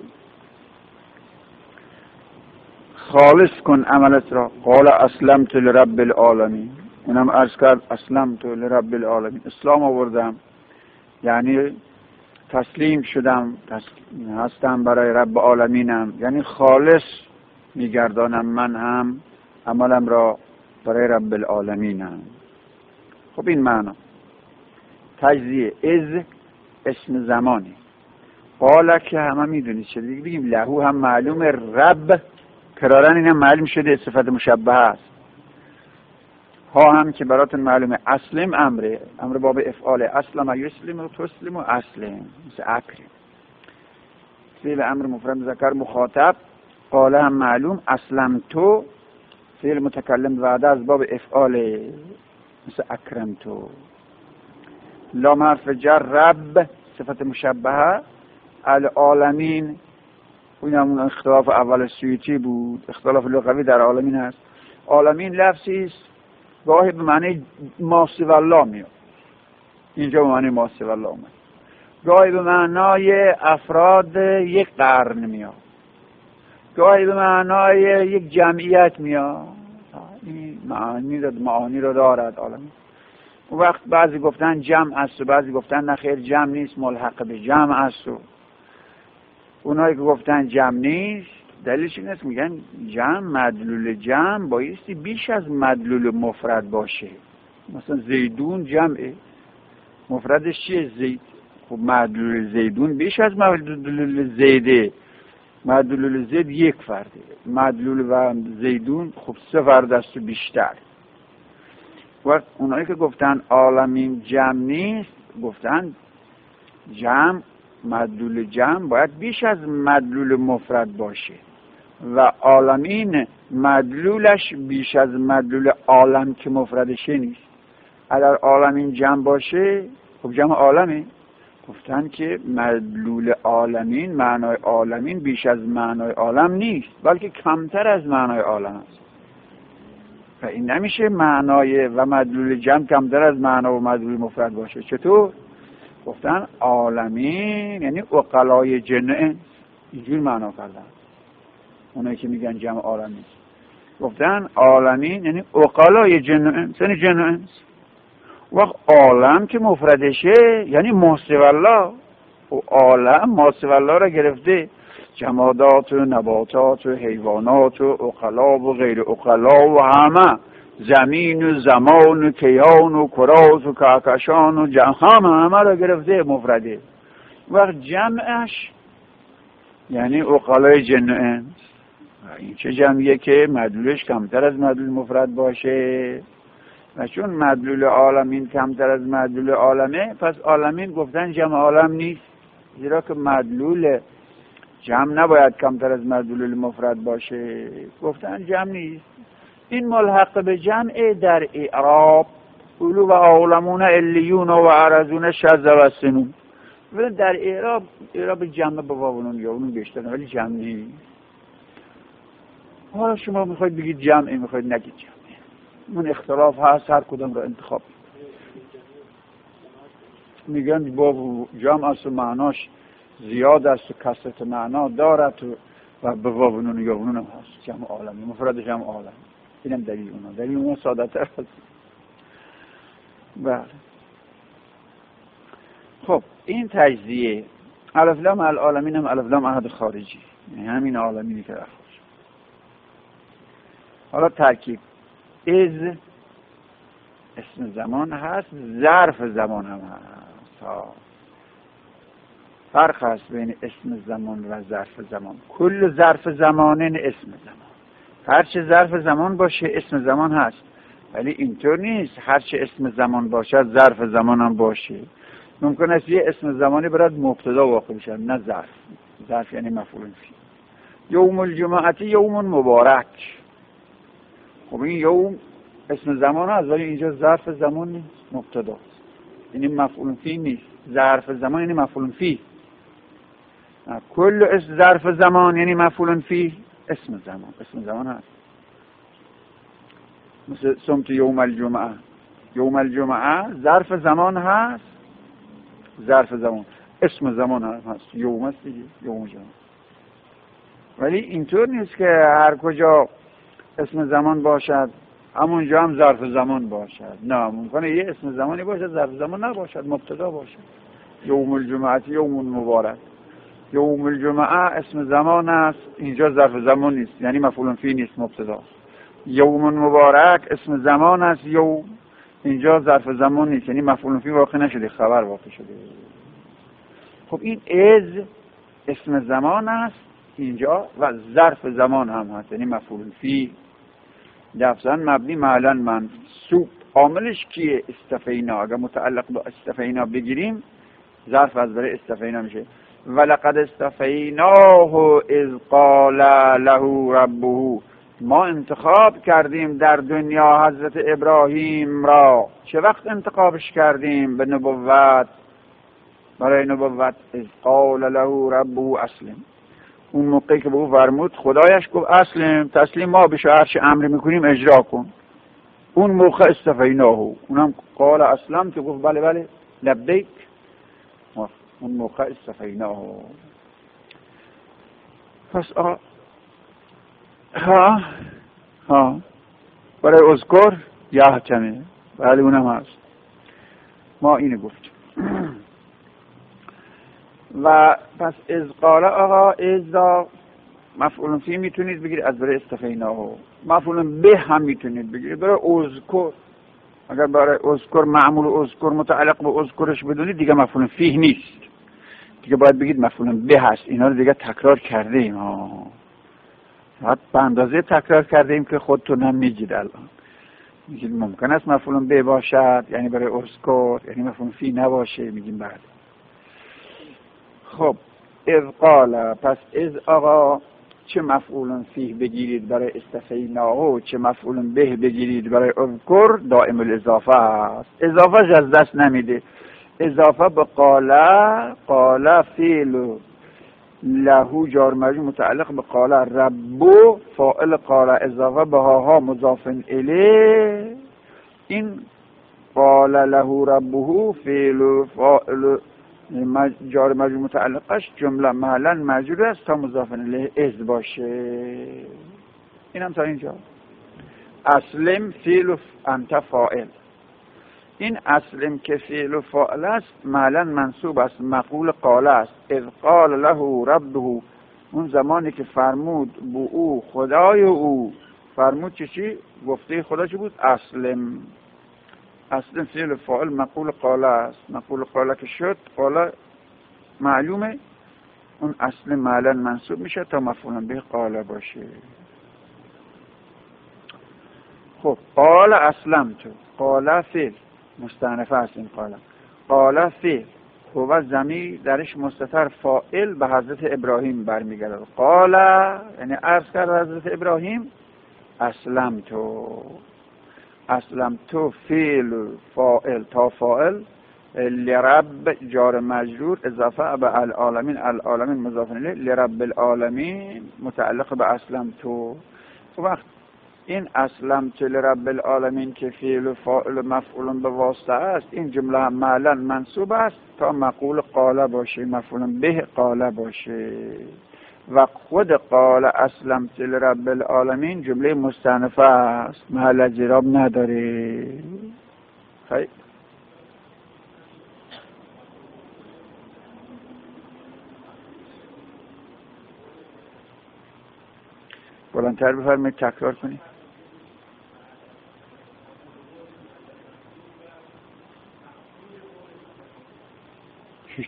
A: خالص کن عملت را. قال اسلمت لرب العالمین، اونم عرض کرد اسلمت لرب العالمین، اسلام آوردم یعنی تسلیم شدم، تسلیم هستم برای رب عالمینم، یعنی خالص میگردانم من هم عملم را برای رب العالمینم. خب این معنا تجزیه. از اسم زمانی، قال که همه میدونید چه دیگه بگیم لهو هم معلوم، رب کرارن این هم معلوم شده صفت مشبهه است. ها هم که براتون معلومه اسلم امره، امر باب افعال، اسلم یسلم و تسلم و اسلم، مثل اکرم. فعل امر مفرد ذکر مخاطب. قال هم معلوم، اسلم تو فعل متکلم بعد از باب افعال، مثل اکرم تو. لام حرف جر، رب صفت مشبهه، العالمین این همون اختلاف اول سیوطی بود، اختلاف لغوی در عالمین هست. عالمین لفظی است گاهی به معنی ما سوی الله میاد، اینجا به معنی ما سوی الله اومد. گاهی به معنای افراد یک قرن میاد، گاهی به معنای یک جمعیت میاد. این معانی رو معانی رو دارد عالمین. اون وقت بعضی گفتن جمع است و بعضی گفتن نه خیر جمع نیست، ملحق به جمع است. و اونایی که گفتن جمع نیست دلیلش این است، میگن جمع، مدلول جمع بایستی بیش از مدلول مفرد باشه. مثلا زیدون جمعه، مفردش چیه؟ زید. خب مدلول زیدون بیش از مدلول زیده، مدلول زید یک فرده، مدلول و زیدون خب سه فرد است و بیشتر. و اونایی که گفتن عالمین جمع نیست گفتن جمع، مدلول جمع باید بیش از مدلول مفرد باشه و عالمین مدلولش بیش از مدلول عالم که مفردشه نیست. اگر عالمین جمع باشه خب جمع عالمه. گفتن که مدلول عالمین، معنای عالمین بیش از معنای عالم نیست بلکه کمتر از معنای عالم است و این نمیشه معنای و مدلول جمع کمتر از معنا و مدلول مفرد باشه. چطور؟ گفتن عالمین یعنی عقلای جن انس، اینجور معنا کردن اونایی که میگن جمع عالمین. گفتن عالمین یعنی عقلای جن انس، یعنی جن انس. وقت عالم که مفردشه یعنی محسو الله، و عالم محسو الله را گرفته، جمادات و نباتات و حیوانات و عقلا و غیر عقلا و همه، زمین و زمان و کیهان و کراس و کهکشان و جمع، همه همه را گرفته مفرده. وقت جمعش یعنی عقلای جن و انس. این چه جمعیه که مدلولش کمتر از مدلول مفرد باشه و چون مدلول عالمین کمتر از مدلول عالمه پس عالمین گفتن جمع عالم نیست، زیرا که مدلول جمع نباید کمتر از مدلول مفرد باشه، گفتن جمع نیست. این ملحق به جمع در اعراب، اولو و عالمون الیون و عرضون شذ و سنون، ولی در اعراب اعراب جمع با واونون یا اونون بیشتر ولی جمع نیست. حالا شما میخواید بگید جمعه، میخواید نگید جمعه، من اختلاف هست، هر کدام رو انتخاب میگن با جمع است و معناش زیاد است و کثرت معنا دارد و و به واو نون یا نون هم هست، جمع عالمی، مفردش هم عالم. اینم دلیل اونا، دلیل اونا ساده تر هست. بله. خب این تجزیه الف لام العالمین هم الف لام احد خارجی، یعنی همین عالمینی که رفت. حالا ترکیب از اسم زمان هست، ظرف زمان هم هست. ها. فرق هست بین اسم زمان و ظرف زمان. کل ظرف زمانه اسم زمان، هرچه ظرف زمان باشه اسم زمان هست، ولی اینطور نیست هرچه اسم زمان باشه ظرف زمان هم باشه. ممکن است یه اسم زمانی برات مبتدا واقع بشه، نه ظرف. ظرف یعنی مفعول فی. یوم الجمعه یوم مبارک. خب این یوم اسم زمان هست ولی اینجا ظرف زمان نیست، مبتدا، یعنی مفعول فی نیست. ظرف زمان یعنی مفعول فی. کل اسم ظرف زمان یعنی مفعول فی اسم زمان، اسم زمان هست. مثل صمت یوم الجمعه، یوم الجمعه ظرف زمان هست، ظرف زمان اسم زمان هست، یوم است دیگه، یوم جمعه. ولی اینطور نیست که هر کجا اسم زمان باشد همونجا هم ظرف زمان باشد. نه، ممکنه یه اسم زمانی باشد ظرف زمان نباشد، مبتدا باشد. یوم الجمعه یوم مبارک، یوم الجمعه اسم زمان است، اینجا ظرف زمان نیست، یعنی مفعول فی نیست، مبتدا. یوم مبارک اسم زمان است، یوم اینجا ظرف زمان نیست، یعنی مفعول فی واقع نشده، خبر واقع شده. خب این از اسم زمان است اینجا و ظرف زمان هم هست، یعنی مفعول فی. لفظاً مبنی معلن منصوب. عاملش کیه؟ استفینا. اگر متعلق با استفینا بگیریم ظرف از برای استفینا میشه. ولقد استفیناه اذ قال له ربه. ما انتخاب کردیم در دنیا حضرت ابراهیم را. چه وقت انتخابش کردیم؟ به نبوت، برای نبوت. اذ قال له ربه اسلم. اون موقعی که به او فرمود خدایش گفت اسلم، تسلیم ما بشه، هر چه امر میکنیم اجرا کن. اون موقع استفیناه، اونم قال اسلم که گفت بله بله لبیک. اون موقع استفیناه. پس آه ها ها برای اذکر یحتمه، بله اونم هست، ما اینو گفتیم. و پس از قال آقا ازا مفعول فی میتونید بگیرید از برای استفیناه، مفعول به هم میتونید بگیرید برای اذکر. اگر برای اذکر معمول اذکر متعلق به اذکرش بدونید دیگه مفعول فی نیست، دیگه باید بگید مفعول به هست. اینا رو دیگه تکرار کردیم ها، حتی به اندازه تکرار کردیم که خودتون هم میگید الان. میگید ممکن است مفعول به باشد، یعنی برای اذکر، یعنی مفعول فی نباشه، میگیم بعد. خب اذ قال، پس از آقا چه مفعول فیه بگیرید برای استفیناه، چه مفعول به بگیرید برای اذکر، دائم الاضافه است. اضافه از دست نمیده. اضافه به قال، قال فعل له جار مجرور متعلق به قال، رب فاعل قال، اضافه به ها ها مضاف الیه. این قال له ربه فعل فاعل جار مجرور متعلقش جمله محلا مجرور است تا مضاف الیه از باشه. اینم تا اینجا. اسلم فعل انت فاعل. این اسلم که فعل و فاعل است محلا منصوب است، مقول قال است. اذ قال له ربه، اون زمانی که فرمود به او خدای او، فرمود چی چی؟ گفته خدا چی بود؟ اسلم. اسلم فعل فاعل مقول قال است، مقول قال که شد قال معلومه، اون اسلم محلا منصوب میشه تا مفعول به قال باشه. خب قال اسلمت، قال فعل مستأنفه است. این قال قال فعل هو ضمیر درش مستتر فاعل به حضرت ابراهیم برمیگرده. قال یعنی عرض کرد حضرت ابراهیم اسلمت، اسلمت فعل فاعل تا فاعل، لرب جار مجرور اضافه به العالمین، العالمین مضاف الیه، لرب العالمین متعلق به اسلمت. وقت این اسلمت لرب العالمین که فعل و فاعل مفعول به واسطه است، این جمله هم معلا منصوب است تا مقول قال باشه، مفعول به قال باشه. و خود قال اسلمت لرب العالمین جمله مستأنفه است، محل از اعراب نداره. خیلی بلندتر بفرمایید، تکرار کنید. هیچ.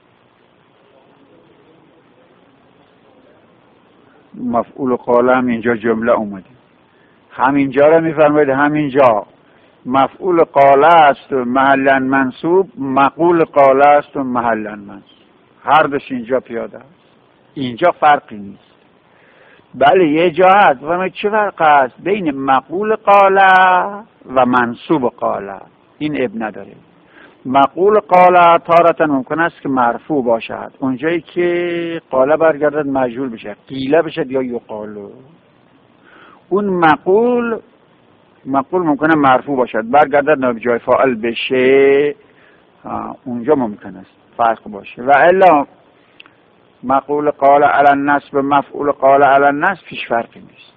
A: مفعول قال هم اینجا جمله اومده، همینجا رو میفرمایید، همینجا مفعول قال است و محلا منصوب، مقول قال است و محلا منصوب، هر دوش اینجا پیاده است، اینجا فرقی نیست. بله یه جا هست فرمایید چه فرق است بین مقول قال و منصوب قال؟ این اب نداره. مقول قال تارتا ممکن است که مرفوع باشد، اونجایی که قال برگردد مجهول بشه، قیله بشه یا یقالو. اون مقول مقول ممکنه مرفوع باشد برگردد نائب جای فاعل بشه، اونجا ممکن است فرق باشه. و الا مقول قال علی النصب مفعول قال علی النصب هیچ فرقی نیست.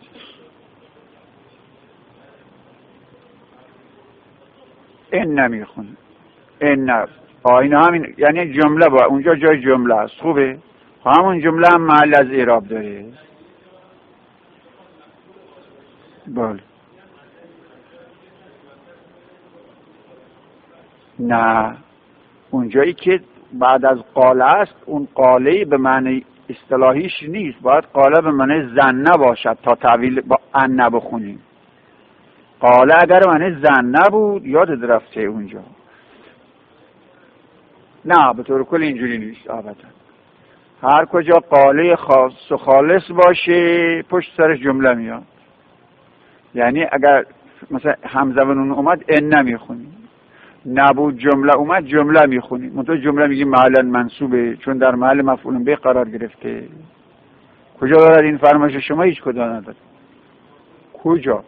A: این نمیخونه، این نه آینه همین، یعنی جمله با اونجا جای جمله است. خوبه، همون جمله هم محل از اعراب داره. بله نه، اونجایی که بعد از قاله است، اون قاله به معنی اصطلاحیش نیست، باید قاله به معنی زنه باشد تا تعویل با ان بخونیم. قاله اگر معنی زنه بود یاد رفته اونجا. نه به طور کل اینجوری نیست ابدا. هر کجا قاله خاص و خالص باشه پشت سرش جمله میاد. یعنی اگر مثلا همزه و نون اومد ان نمیخونیم، نبود جمله اومد جمله میخونیم. منتها جمله میگیم محلا منصوبه چون در محل مفعول به قرار گرفته. کجا دارد این فرمایش شما؟ هیچ کجا ندارد. کجا؟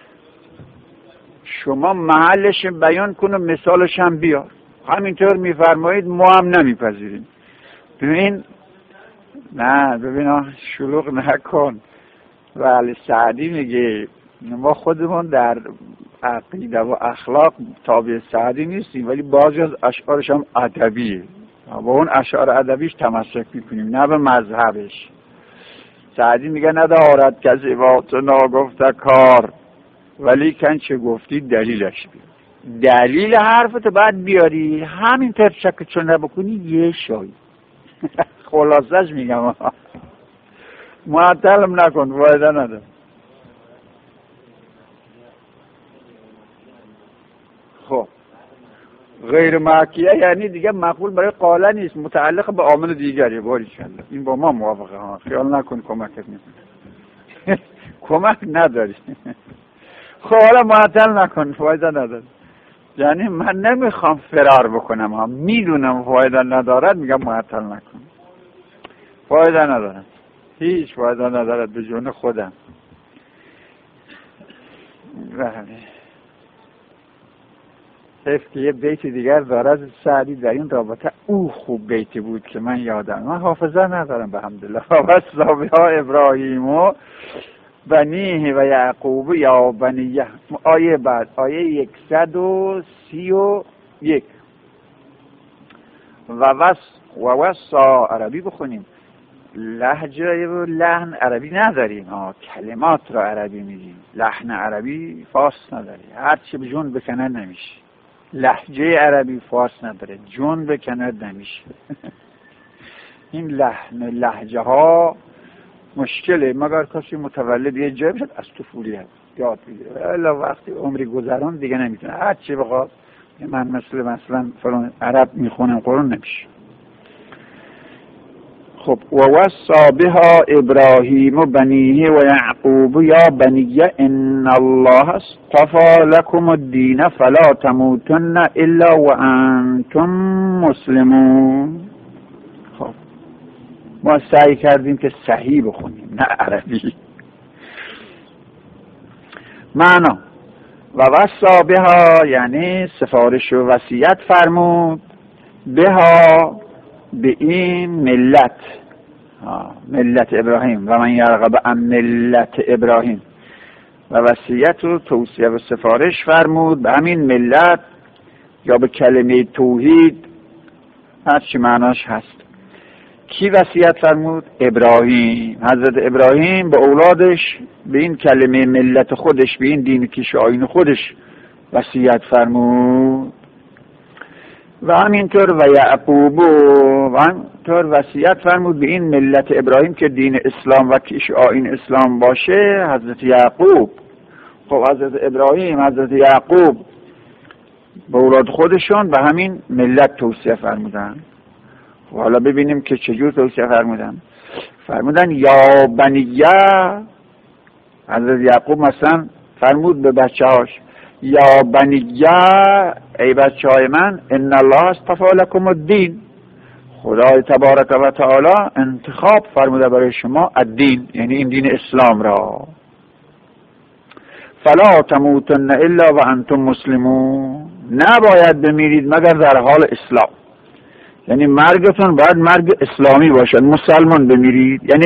A: شما محلش بیان کن و مثالش هم بیار. همینطور میفرمایید ما هم نمیپذیریم. ببین نه ببین شلوغ نکن. ولی سعدی میگه ما خودمون در عقیده و اخلاق تابع سعدی نیستیم، ولی بعضی از اشعارش هم ادبیه، با اون اشعار ادبیش تمسک میکنیم نه به مذهبش. سعدی میگه ندارد کسی با تو ناگفته کار، ولی کن چه گفتی دلیلش بیار. دلیل حرفت بعد بیاری، همینطور شک چون نبکنی یه شای. خلاصش میگم معطلم نکن، فایده نداره. خب غیر معکیه یعنی دیگه مقبول برای قاله نیست، متعلق به عامل دیگری. باریکالله این با ما موافقه ها، خیال نکن کمکت میکنه. کمک نداری. خب حالا معطل نکن، فایده نداره. یعنی من نمیخوام فرار بکنم ها، میدونم فایده ندارد، میگم معطل نکن. فایده نداره، هیچ فایده نداره به جون خودم. بله حیف که یه بیت دیگر دارد سعدی در این رابطه، او خوب بیتی بود که من یادم، من حافظه ندارم به حمدالله. و صابها ابراهیم و بنیه و یعقوب یا بنیه. آیه بعد آیه صد و سی و یک. و وس و وسا عربی بخونیم، لهجه و لحن عربی نداریم ها، کلمات رو عربی میگیم، لحن عربی فارس نداره، هر چی به جون بکنه نمیشه. لهجه عربی فارس نداره، جون بکنه نمیشه. این لحن لهجه ها مشکله، مگر کسی متولد یه جای بشد از طفولیت یاد بگیره، الا وقتی عمری گذران دیگه نمیتونه. هر چی بخواد من مثل مثلا فلان عرب میخونم قرآن نمیشه. خب و وصا بها ابراهیم و بنیه و یعقوب یا بنیه ان الله اصطفى لكم الدین فلا تموتن الا وانتم مسلمون. خب ما سعی کردیم که صحیح بخونیم نه عربی. معنا و وصا بها یعنی سفارش و وصیت فرمود، بها به این ملت، ملت ابراهیم و من یرغب عن ملت ابراهیم و وصیت و توصیه و سفارش فرمود به همین ملت یا به کلمه توحید، هر چی معناش هست. کی وصیت فرمود؟ ابراهیم. حضرت ابراهیم به اولادش به این کلمه ملت خودش، به این دین کیش آیین خودش وصیت فرمود. و همینطور و یعقوب و همینطور وصیت فرمود به این ملت ابراهیم که دین اسلام و کیش آیین اسلام باشه، حضرت یعقوب. خب حضرت ابراهیم، حضرت یعقوب به اولاد خودشون به همین ملت توصیه فرمودن. و حالا ببینیم که چجور توصیه فرمودن. فرمودن یا بنیه، حضرت یعقوب مثلا فرمود به بچه هاش یا بنیه، ای بچه های من، ان الله اصطفی لکم الدین، خدای تبارک و تعالی انتخاب فرموده برای شما الدین، یعنی این دین اسلام را. فلا تموتن الا و انتم مسلمون، نباید بمیرید مگر در حال اسلام، یعنی مرگتون باید مرگ اسلامی باشد، مسلمان بمیرید. یعنی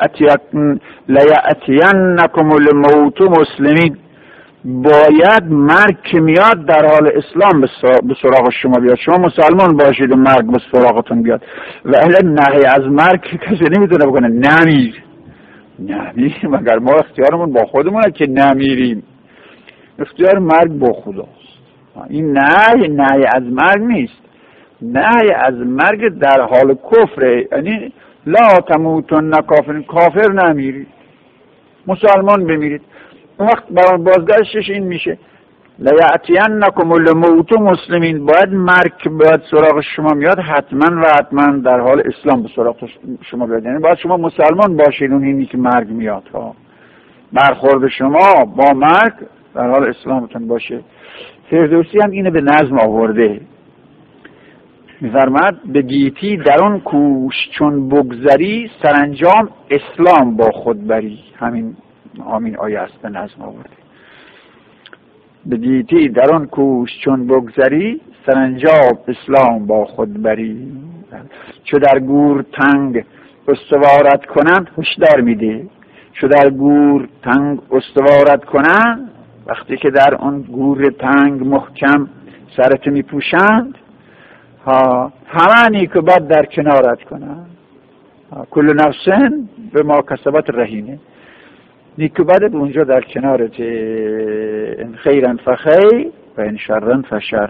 A: لیأتینکم الموت مسلمین، باید مرگ که میاد در حال اسلام به سراغ شما بیاد، شما مسلمان باشید و مرگ به سراغتون بیاد. و اهل نهی از مرگ کسی نمیتونه بکنه نمیر نمیر مگر ما اختیارمون با خودمونه که نمیریم، اختیار مرگ با خداست. این نهی نهی از مرگ نیست، نهی از مرگ در حال کفره، یعنی لا تموتن کافرین، کافر نمیرید، مسلمان بمیرید. اون وقت برای بازگشتش این میشه لیأتینکم الموت مسلمین، باید مرگ که باید سراغ شما میاد حتما و حتما در حال اسلام به سراغ شما بیاد، یعنی باید شما مسلمان باشید اون اینی که مرگ میاد ها. برخورد شما با مرگ در حال اسلامتون باشه. فردوسی هم اینو به نظم آورده، می‌فرماد به گیتی در اون کوش چون بگذری، سرانجام اسلام با خود بری. همین همین آیه است به نظم آورده. به گیتی در اون کوش چون بگذری، سرانجام اسلام با خود بری. چو در گور تنگ استوارت کنند، هشدار میده. چو در گور تنگ استوارت کنند، وقتی که در اون گور تنگ محکم سرت میپوشند، ها همانی که بعد در کنارت کنند. کل نفسن به ما کسبت رهینه، نیکو بد به اونجا در کنارت، ان خیرن فخیر و ان شرن فشر.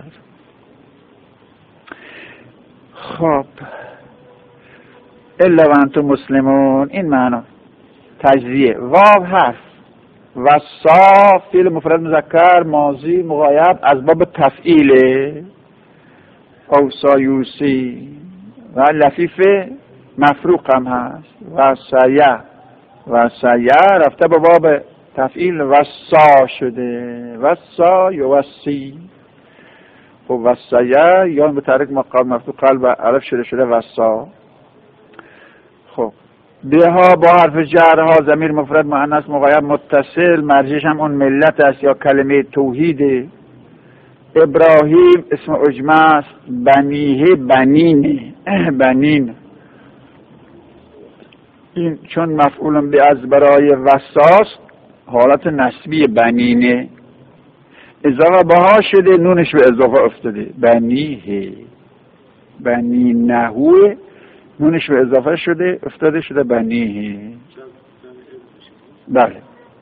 A: خب الا و انتم مسلمون، این معنا تجزیه. واو حرف و صا فعل مفرد مذکر ماضی مغایب از باب تفعیله، او سایوسی و لفیف مفروق هم هست. و سایه و سایه رفته به باب تفعیل و سا شده، و سا و سی. خب و سایه یا به تحریک مقام مفتوح قلب علف شده شده و سا. خب به ها با حرف جرها ضمیر مفرد مؤنث مغایب متصل، مرجعش هم اون ملت است یا کلمه توحید. ابراهیم اسم عجمه است، بنیه بنینه بنین، این چون مفعول به از برای وساس حالت نسبی بنینه، اضافه بها شده نونش به اضافه افتاده، بنیه بنینهوه نونش به اضافه شده افتاده شده بنیه. بله.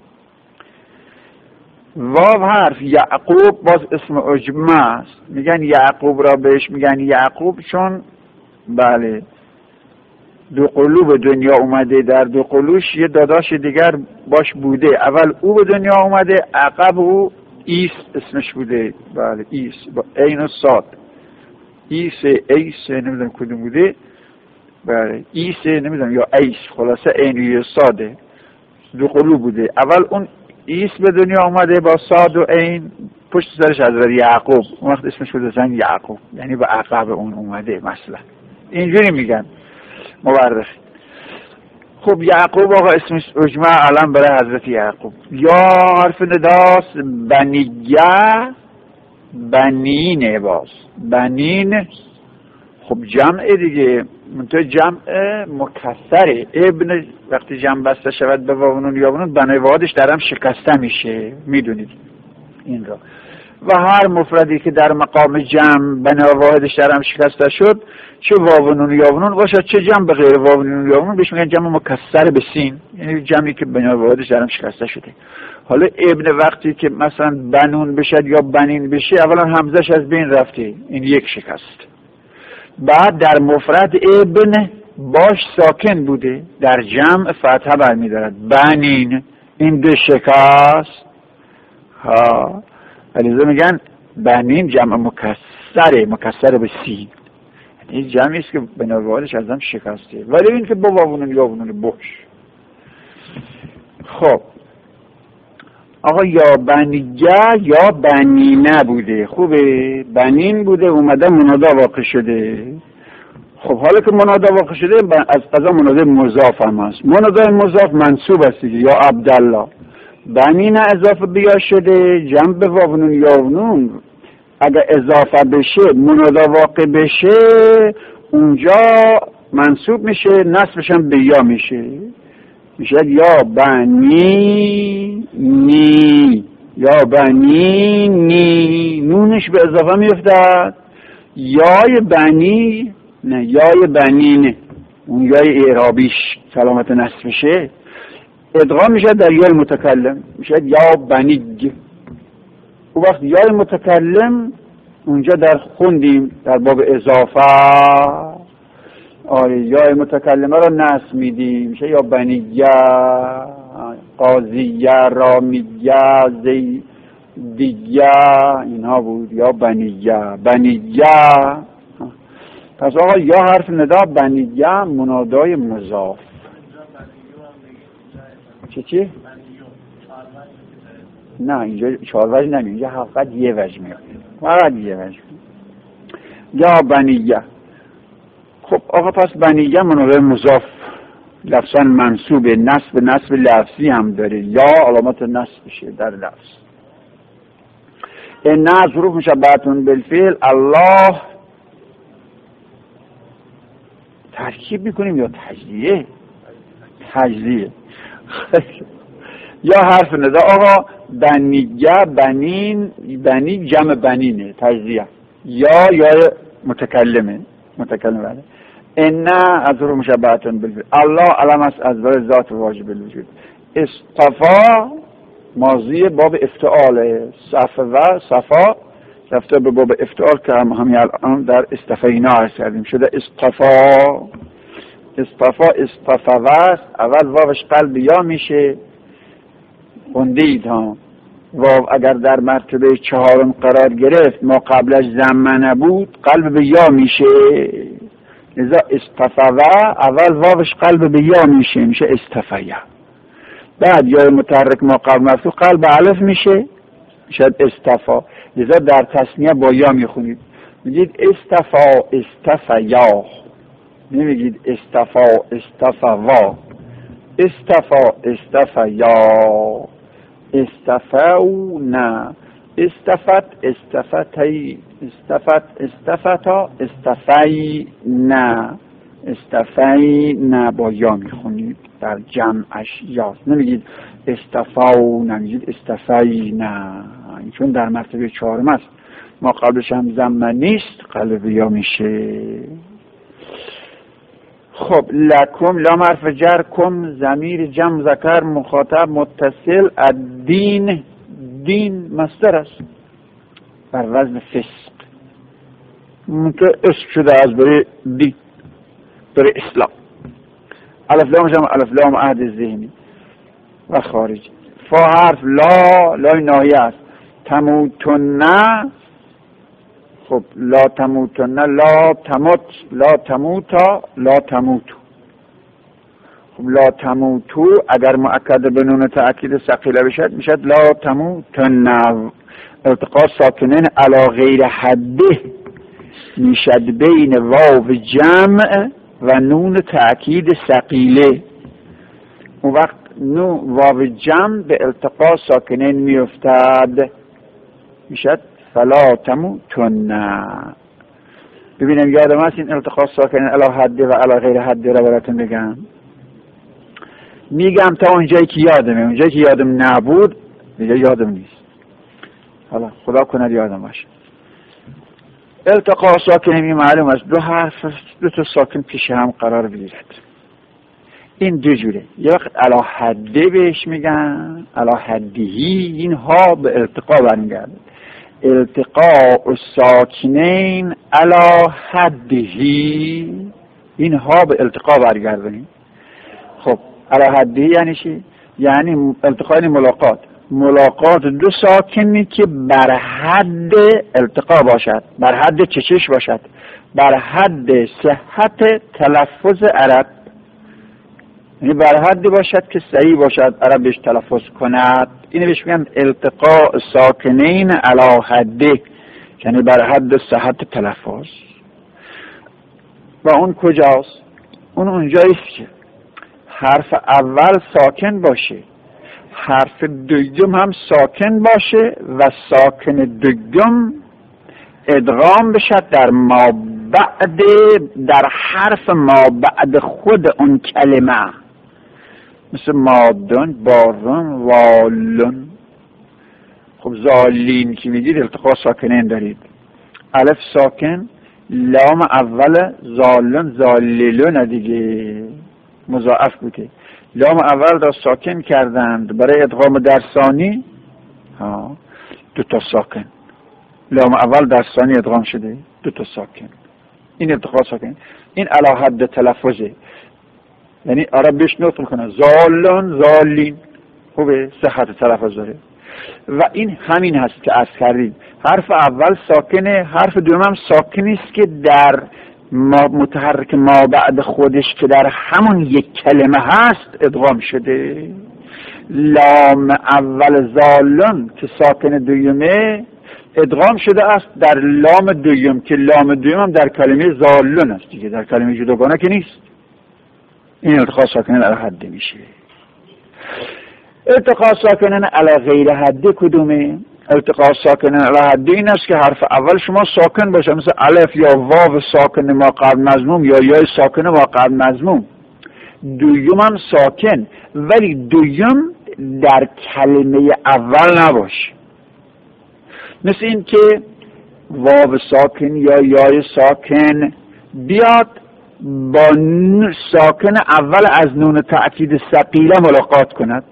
A: واو حرف یعقوب باز اسم عجمه است، میگن یعقوب را بهش میگن یعقوب چون بله دو قلو به دنیا اومده، در دو قلوش یه داداش دیگر باش بوده، اول او به دنیا اومده، عقب او ایس اسمش بوده. بله ایس با عین و صاد، ایس ایس نمیدونم کدوم بوده. بله ایس نمیدونم یا ایس، خلاصه عین و صاده، دو قلو بوده. اول اون ایس به دنیا اومده با صاد و عین، پشت سرش حضرت یعقوب، اون وقت اسمش بوده زن یعقوب، یعنی به عقب اون اومده مثلا، اینجوری میگن مورخ. خب یعقوب آقا اسمش عجمه علم برای حضرت یعقوب. یا حرف نداست بنیه بنینه، باز بنین خب جمع دیگه، منتها جمع مکسره. ابن وقتی جمع بسته شود به واو نون یا نون بنای واحدش در هم شکسته میشه، میدونید این را. و هر مفردی که در مقام جمع بنای واحدش در هم شکسته شد، چه واو نون یا نون باشد چه جمع به غیر واو نون یا نون، بهش میگن جمع مکسر به سین، یعنی جمعی که بنای واحدش در هم شکسته شده. حالا ابن وقتی که مثلا بنون بشد یا بنین بشه، اولا همزش از بین رفته، این یک شکست. بعد در مفرد ابن باش ساکن بوده، در جمع فتحه برمی‌دارد، بنین، این دو شکست. ها علیزه میگن بنین جمع مکسره، مکسره به سین، این جمعی است که بنابراینش از هم شکسته، ولی این که با واونون یا واونون بوش. خب آقا یا بنیه یا بنینه بوده، خوبه، بنین بوده اومده منادا واقع شده. خب حالا که منادا واقع شده از قضا منادا مضاف هم هست، منادا مضاف منصوب است یا عبدالله. بنینه اضافه بیا شده، جمع به واونون یاونون اگر اضافه بشه منادا واقع بشه اونجا منصوب میشه، نصبش هم به یا میشه، میشه یا بنی نی، یا بنی نی، نونش به اضافه میفتد، یای بنی نه، یای بنینه، اون یای اعرابیش سلامت نصبشه ادغام میشه در یای متکلم، میشه یا بنی. او وقت یای متکلم اونجا در خوندیم در باب اضافه، آره یای متکلمه را نصب میدیم، میشه یا بنیه، قاضیه، رامیه، زیدیه، اینها بود، یا بنیه، بنیه. پس آقا یا حرف ندا، بنیه منادای مضاف. چی چی؟ نه اینجا چهار وجه نمید، اینجا فقط یه وجه میاد، فقط یه وجه. یا بنیه. خب آقا پس بنیه منادای مضاف، لفظا منصوب، نصب نصب لفظی هم داره، یا علامت نصبشه در لفظ. این نه ظروف مشبهتون بالفعل. الله ترکیب میکنیم یا تجزیه؟ تجزیه. یا حرف ندا آقا بنیه، بنین، بنی جمع بنینه، تجزیه، یا یا متکلمه، متکلم بله. ان از رو مشبهتون بالفعل. الله علم است از برای ذات واجب الوجود. اصطفا ماضی باب افتعاله، صفا صفا رفته به باب افتعال که هم همین الان در استفینا عرض کردیم شده اصطفا. اصطفا اصطفا اول واوش قلب یا میشه، خوندید ها، واو اگر در مرتبه چهارم قرار گرفت ما قبلش ضمه نبود قلب به یا میشه، لذا اصطفا اول واوش قلب به یا میشه، میشه استفیا. بعد یا متحرک ما قبل مفتوح قلب الف میشه، میشه استفا. لذا در تثنیه با یا میخونید، میگید استفا استفیا، نمیگید استفا استفوا. استفا استفیا، استفاو نه، استفت استفتی، استفت استفتا، استفی نه، استفی نه با یا میخونید در جمعش یاست، نمیگید استفاو، نمیگید استفی نه، چون در مرتبه چهارم است ما قبلش هم ضمه نیست قلب یا میشه. خب لکم لام حرف جر، کم ضمیر جمع ذکر مخاطب متصل، الدین دین مصدر است بر وزن فسق، منطقه اسم شده از برای دین، برای اسلام. الف لام جمع الف لام عهد ذهنی و خارجی. فا حرف لا، لای ناهی است. تموتن، خب لا تموتن، لا تموت، لا تموتا، لا تموتو. خب لا تموتو اگر مؤکد به نون تأکید ثقیله بشد میشد لا تموتن، التقاء ساکنین علی غیر حده میشد بین واو جمع و نون تأکید ثقیله. اون وقت نون واو جمع به التقاء ساکنین میافتد، میشد فلا تموتن. ببینم یادم هست این التقاء ساکنین علی حد و علی غیر حد رو براتون بگم. میگم تا اونجایی که یادمه، اونجایی که یادم نبود دیگه یادم نیست. حالا خدا کنه یادم باشه. التقاء ساکنین معلوم است دو حرف دو تا ساکن پیش هم قرار بگیرد. این دو جوره، یه وقت علی حده بهش میگن، علی حدهی، این ها به التقاء برمیگرده. التقاء ساکنین علی حدهی، این ها به التقاء برگردونیم. خب علی حدهی یعنی چی؟ یعنی التقاء ملاقات، ملاقات دو ساکنی که بر حد التقاء باشد، بر حد چشش باشد، بر حد صحت تلفظ عرب، یعنی بر حد باشد که صحیح باشد عرب بهش تلفظ کند. اینو بهش میگن التقاء ساکنین علی حده، یعنی بر حد صحت تلفظ. و اون کجاست؟ اون اونجاییست که حرف اول ساکن باشه، حرف دوم هم ساکن باشه و ساکن دوم ادغام بشد در ما بعد، در حرف ما بعد خود اون کلمه، مثل مادن، بارن، والن. خب زالین که میگید التقاء ساکنین دارید، الف ساکن، لام اول زالن، زاللون دیگه مضاعف بوده، لام اول را ساکن کردند برای ادغام در ثانی، ها دو تا ساکن، لام اول در ثانی ادغام شده، دو تا ساکن، این التقاء ساکن. این علی حد تلفظه، یعنی عرب بهش نطق میکنه زالن، زالین، خوبه، صحت تلفظ داره. و این همین هست که عرض کردیم، حرف اول ساکنه، حرف دوم هم ساکنی است که در ما متحرک ما بعد خودش که در همون یک کلمه هست ادغام شده. لام اول زالن که ساکن دومه ادغام شده است در لام دوم که لام دوم هم در کلمه زالن است دیگه، در کلمه جداگانه که نیست. این التقاء ساکنین علی حد میشه. التقاء ساکنین علی غیر حد کدومه؟ التقاء ساکنین علی حد این است که حرف اول شما ساکن باشه، مثل الف یا واو ساکن ما قبل مضموم یا یای ساکن ما قبل مضموم. دوم هم ساکن، ولی دوم در کلمه اول نباشه، مثل این که واو ساکن یا یای ساکن بیاد با ساکن اول از نون تأکید ثقیله ملاقات کند.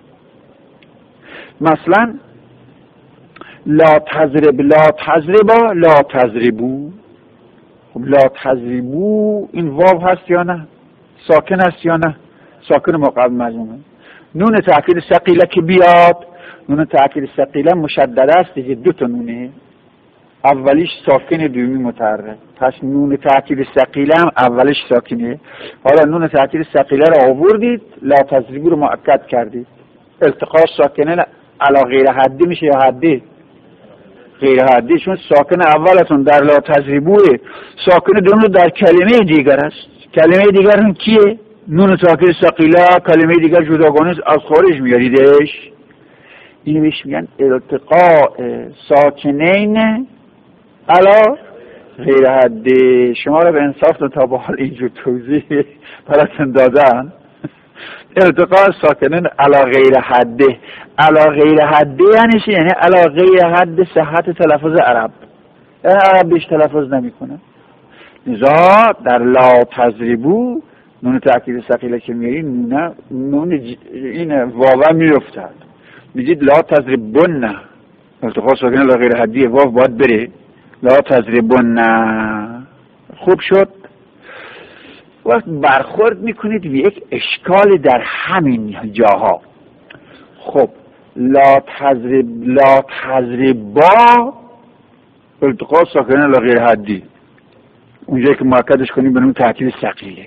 A: مثلا لا تضرب، لا تضربا، لا تضربو. خب لا تضربو این واو هست یا نه؟ ساکن هست یا نه؟ ساکن ما قبل مضمومه. نون تأکید ثقیله که بیاد، نون تأکید ثقیله مشدده است دیگه، دو تا نونه، اولیش ساکن دومی متحرک، پس نون تأکید ثقیله هم اولیش ساکنه. حالا نون تأکید ثقیله رو آوردید، لا تضربو رو مؤکد کردید. التقاء ساکنین علی غیر حدی میشه یا حدی؟ غیر حدی، چون ساکن اولتون در لا تضربوه، ساکن دوم در کلمه دیگر است. کلمه دیگر هم کیه؟ نون تأکید ثقیله، کلمه دیگر جداگانه از خارج میاریدش. این بهش میگن التقاء ساکنین علی غیر حدی. شما رو به انصاف تا به حال اینجور توضیح براتون دادن. التقاء ساکنین علی غیر حده، علی غیر حده یعنی چی؟ یعنی علی غیر حد صحت تلفظ عرب، یعنی عرب بیش تلفظ نمی کنه. لذا در لا تضربو نون تأکید ثقیله که میاری نون نون ج... این واو میافتد، میگید لا تضربون. التقاء ساکنین علی غیر حدی، واو باید بره، لا تضربون. خوب شد. وقت برخورد میکنید به یک اشکال در همین جاها. خب لا تضرب، لا تضربا التقاء ساکنین علی غیر حدی، اونجایی که مؤکدش کنیم به نون تأکید ثقیله.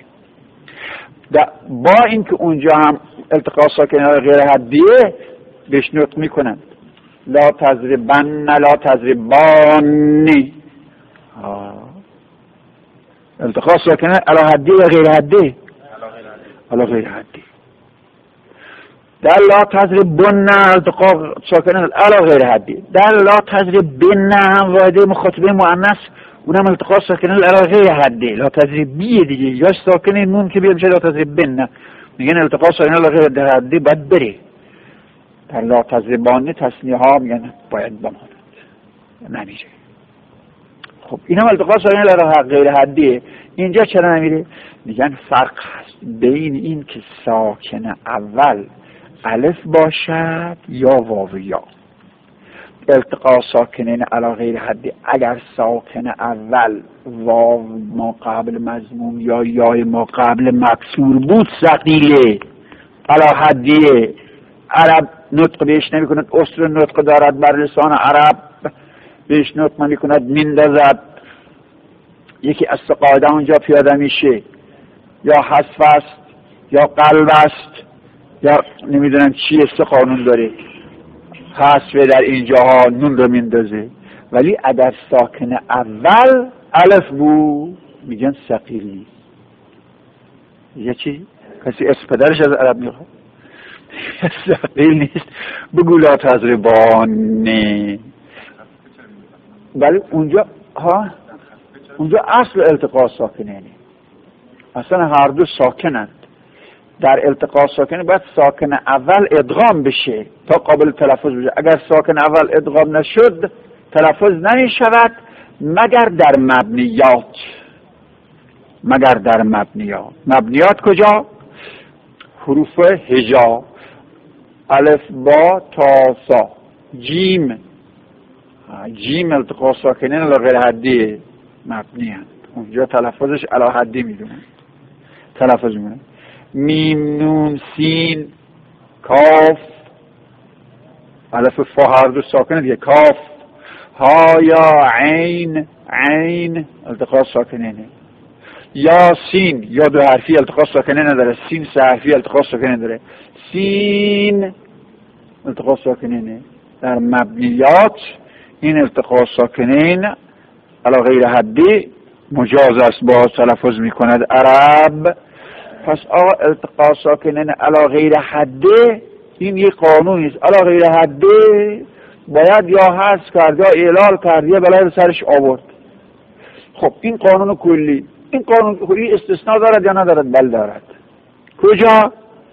A: با اینکه اونجا هم التقاء ساکنین علی غیر حدیه بهش نطق میکنند لا تضربن، لا تضربانی. التقاء ساکنین علی حدی یا غیر حدی؟ علی غیر حدی. در لا تضربن التقاء ساکنین علی غیر حدی. در لا تضربن هم واحده مخاطبه مؤنث اونم التقاء ساکنه العلاقه حده لا تضرب بیه دیگه، یا ساکنه نون که بیاد میشه لا تضرب بن، نه میگن التقاء ساکنه العلاقه حده باید بره. در لا تضربانه تصنیه ها میگن باید بماند، نمیره. خب اینم التقاء ساکنه العلاقه غیر حده. اینجا چرا نمیره؟ میگن فرق هست بین این که ساکن اول الف باشد یا واو یا. التقاء ساکنین علی غیر حدی، اگر ساکن اول واو ما قبل مضموم یا یای ما قبل مکسور بود ثقیله علی حدیه، عرب نطق بهش نمی کند، اصل نطق دارد بر لسان عرب بهش نطق نمی کند، میندازد یکی از قاعده اونجا پیاده میشه، یا حذف است یا قلب است یا نمیدونم چی است قانون داره، حذف در اینجاها نون رو میندازه. ولی اگر ساکن اول الف بود میگن ثقیلی. یه چی؟ کسی اسم پدرش از عرب میخواد؟ ثقیل نیست، بگو لا تضربانه. ولی اونجا ها اونجا اصل التقاء ساکنه، اصلا هر دو ساکنند. در التقاء ساکنه باید ساکن اول ادغام بشه تا قابل تلفظ بشه. اگر ساکن اول ادغام نشد تلفظ نمی شود مگر در مبنیات. مگر در مبنیات. مبنیات کجا؟ حروف هجا، الف با تا سا، جیم. جیم التقاء ساکنین علی غیر حدی مبنی هست، اونجا تلفظش علی حدی میدونن تلفظ میدونن. میم نون سین کاف، الف فا هر دو ساکنه دیگه، کاف ها یا عین، عین التقاء ساکنینه. یا سین یا دو حرفی التقاء ساکنه نداره، سین سه حرفی التقاء ساکنه نداره، سین التقاء ساکنینه. در مبنیات این التقاء ساکنین علی غیر حدی مجاز است با تلفظ میکند عرب. پس آقا التقاء ساکنین علی غیر حدی این یک قانونی است. علی غیر حدی باید یا حذف کرد یا اعلال کرد یا بلای سرش آورد. خب این قانون کلی، این قانون کلی استثناء دارد یا ندارد؟ بل دارد. کجا؟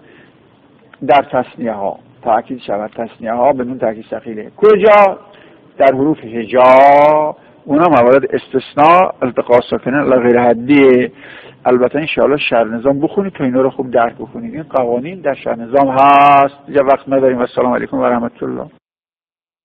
A: در تثنیه ها تأکید شود، تثنیه ها بدون تأکید ثقیله. کجا؟ در حروف هجا، اونا موارد استثناء التقاء ساکنین علی غیر حدی. البته انشاءالله شرح نظام بخونید تا اینا رو خوب درک بکنید. این قوانین در شرح نظام هست. یه وقت نداریم. السلام علیکم و رحمت الله.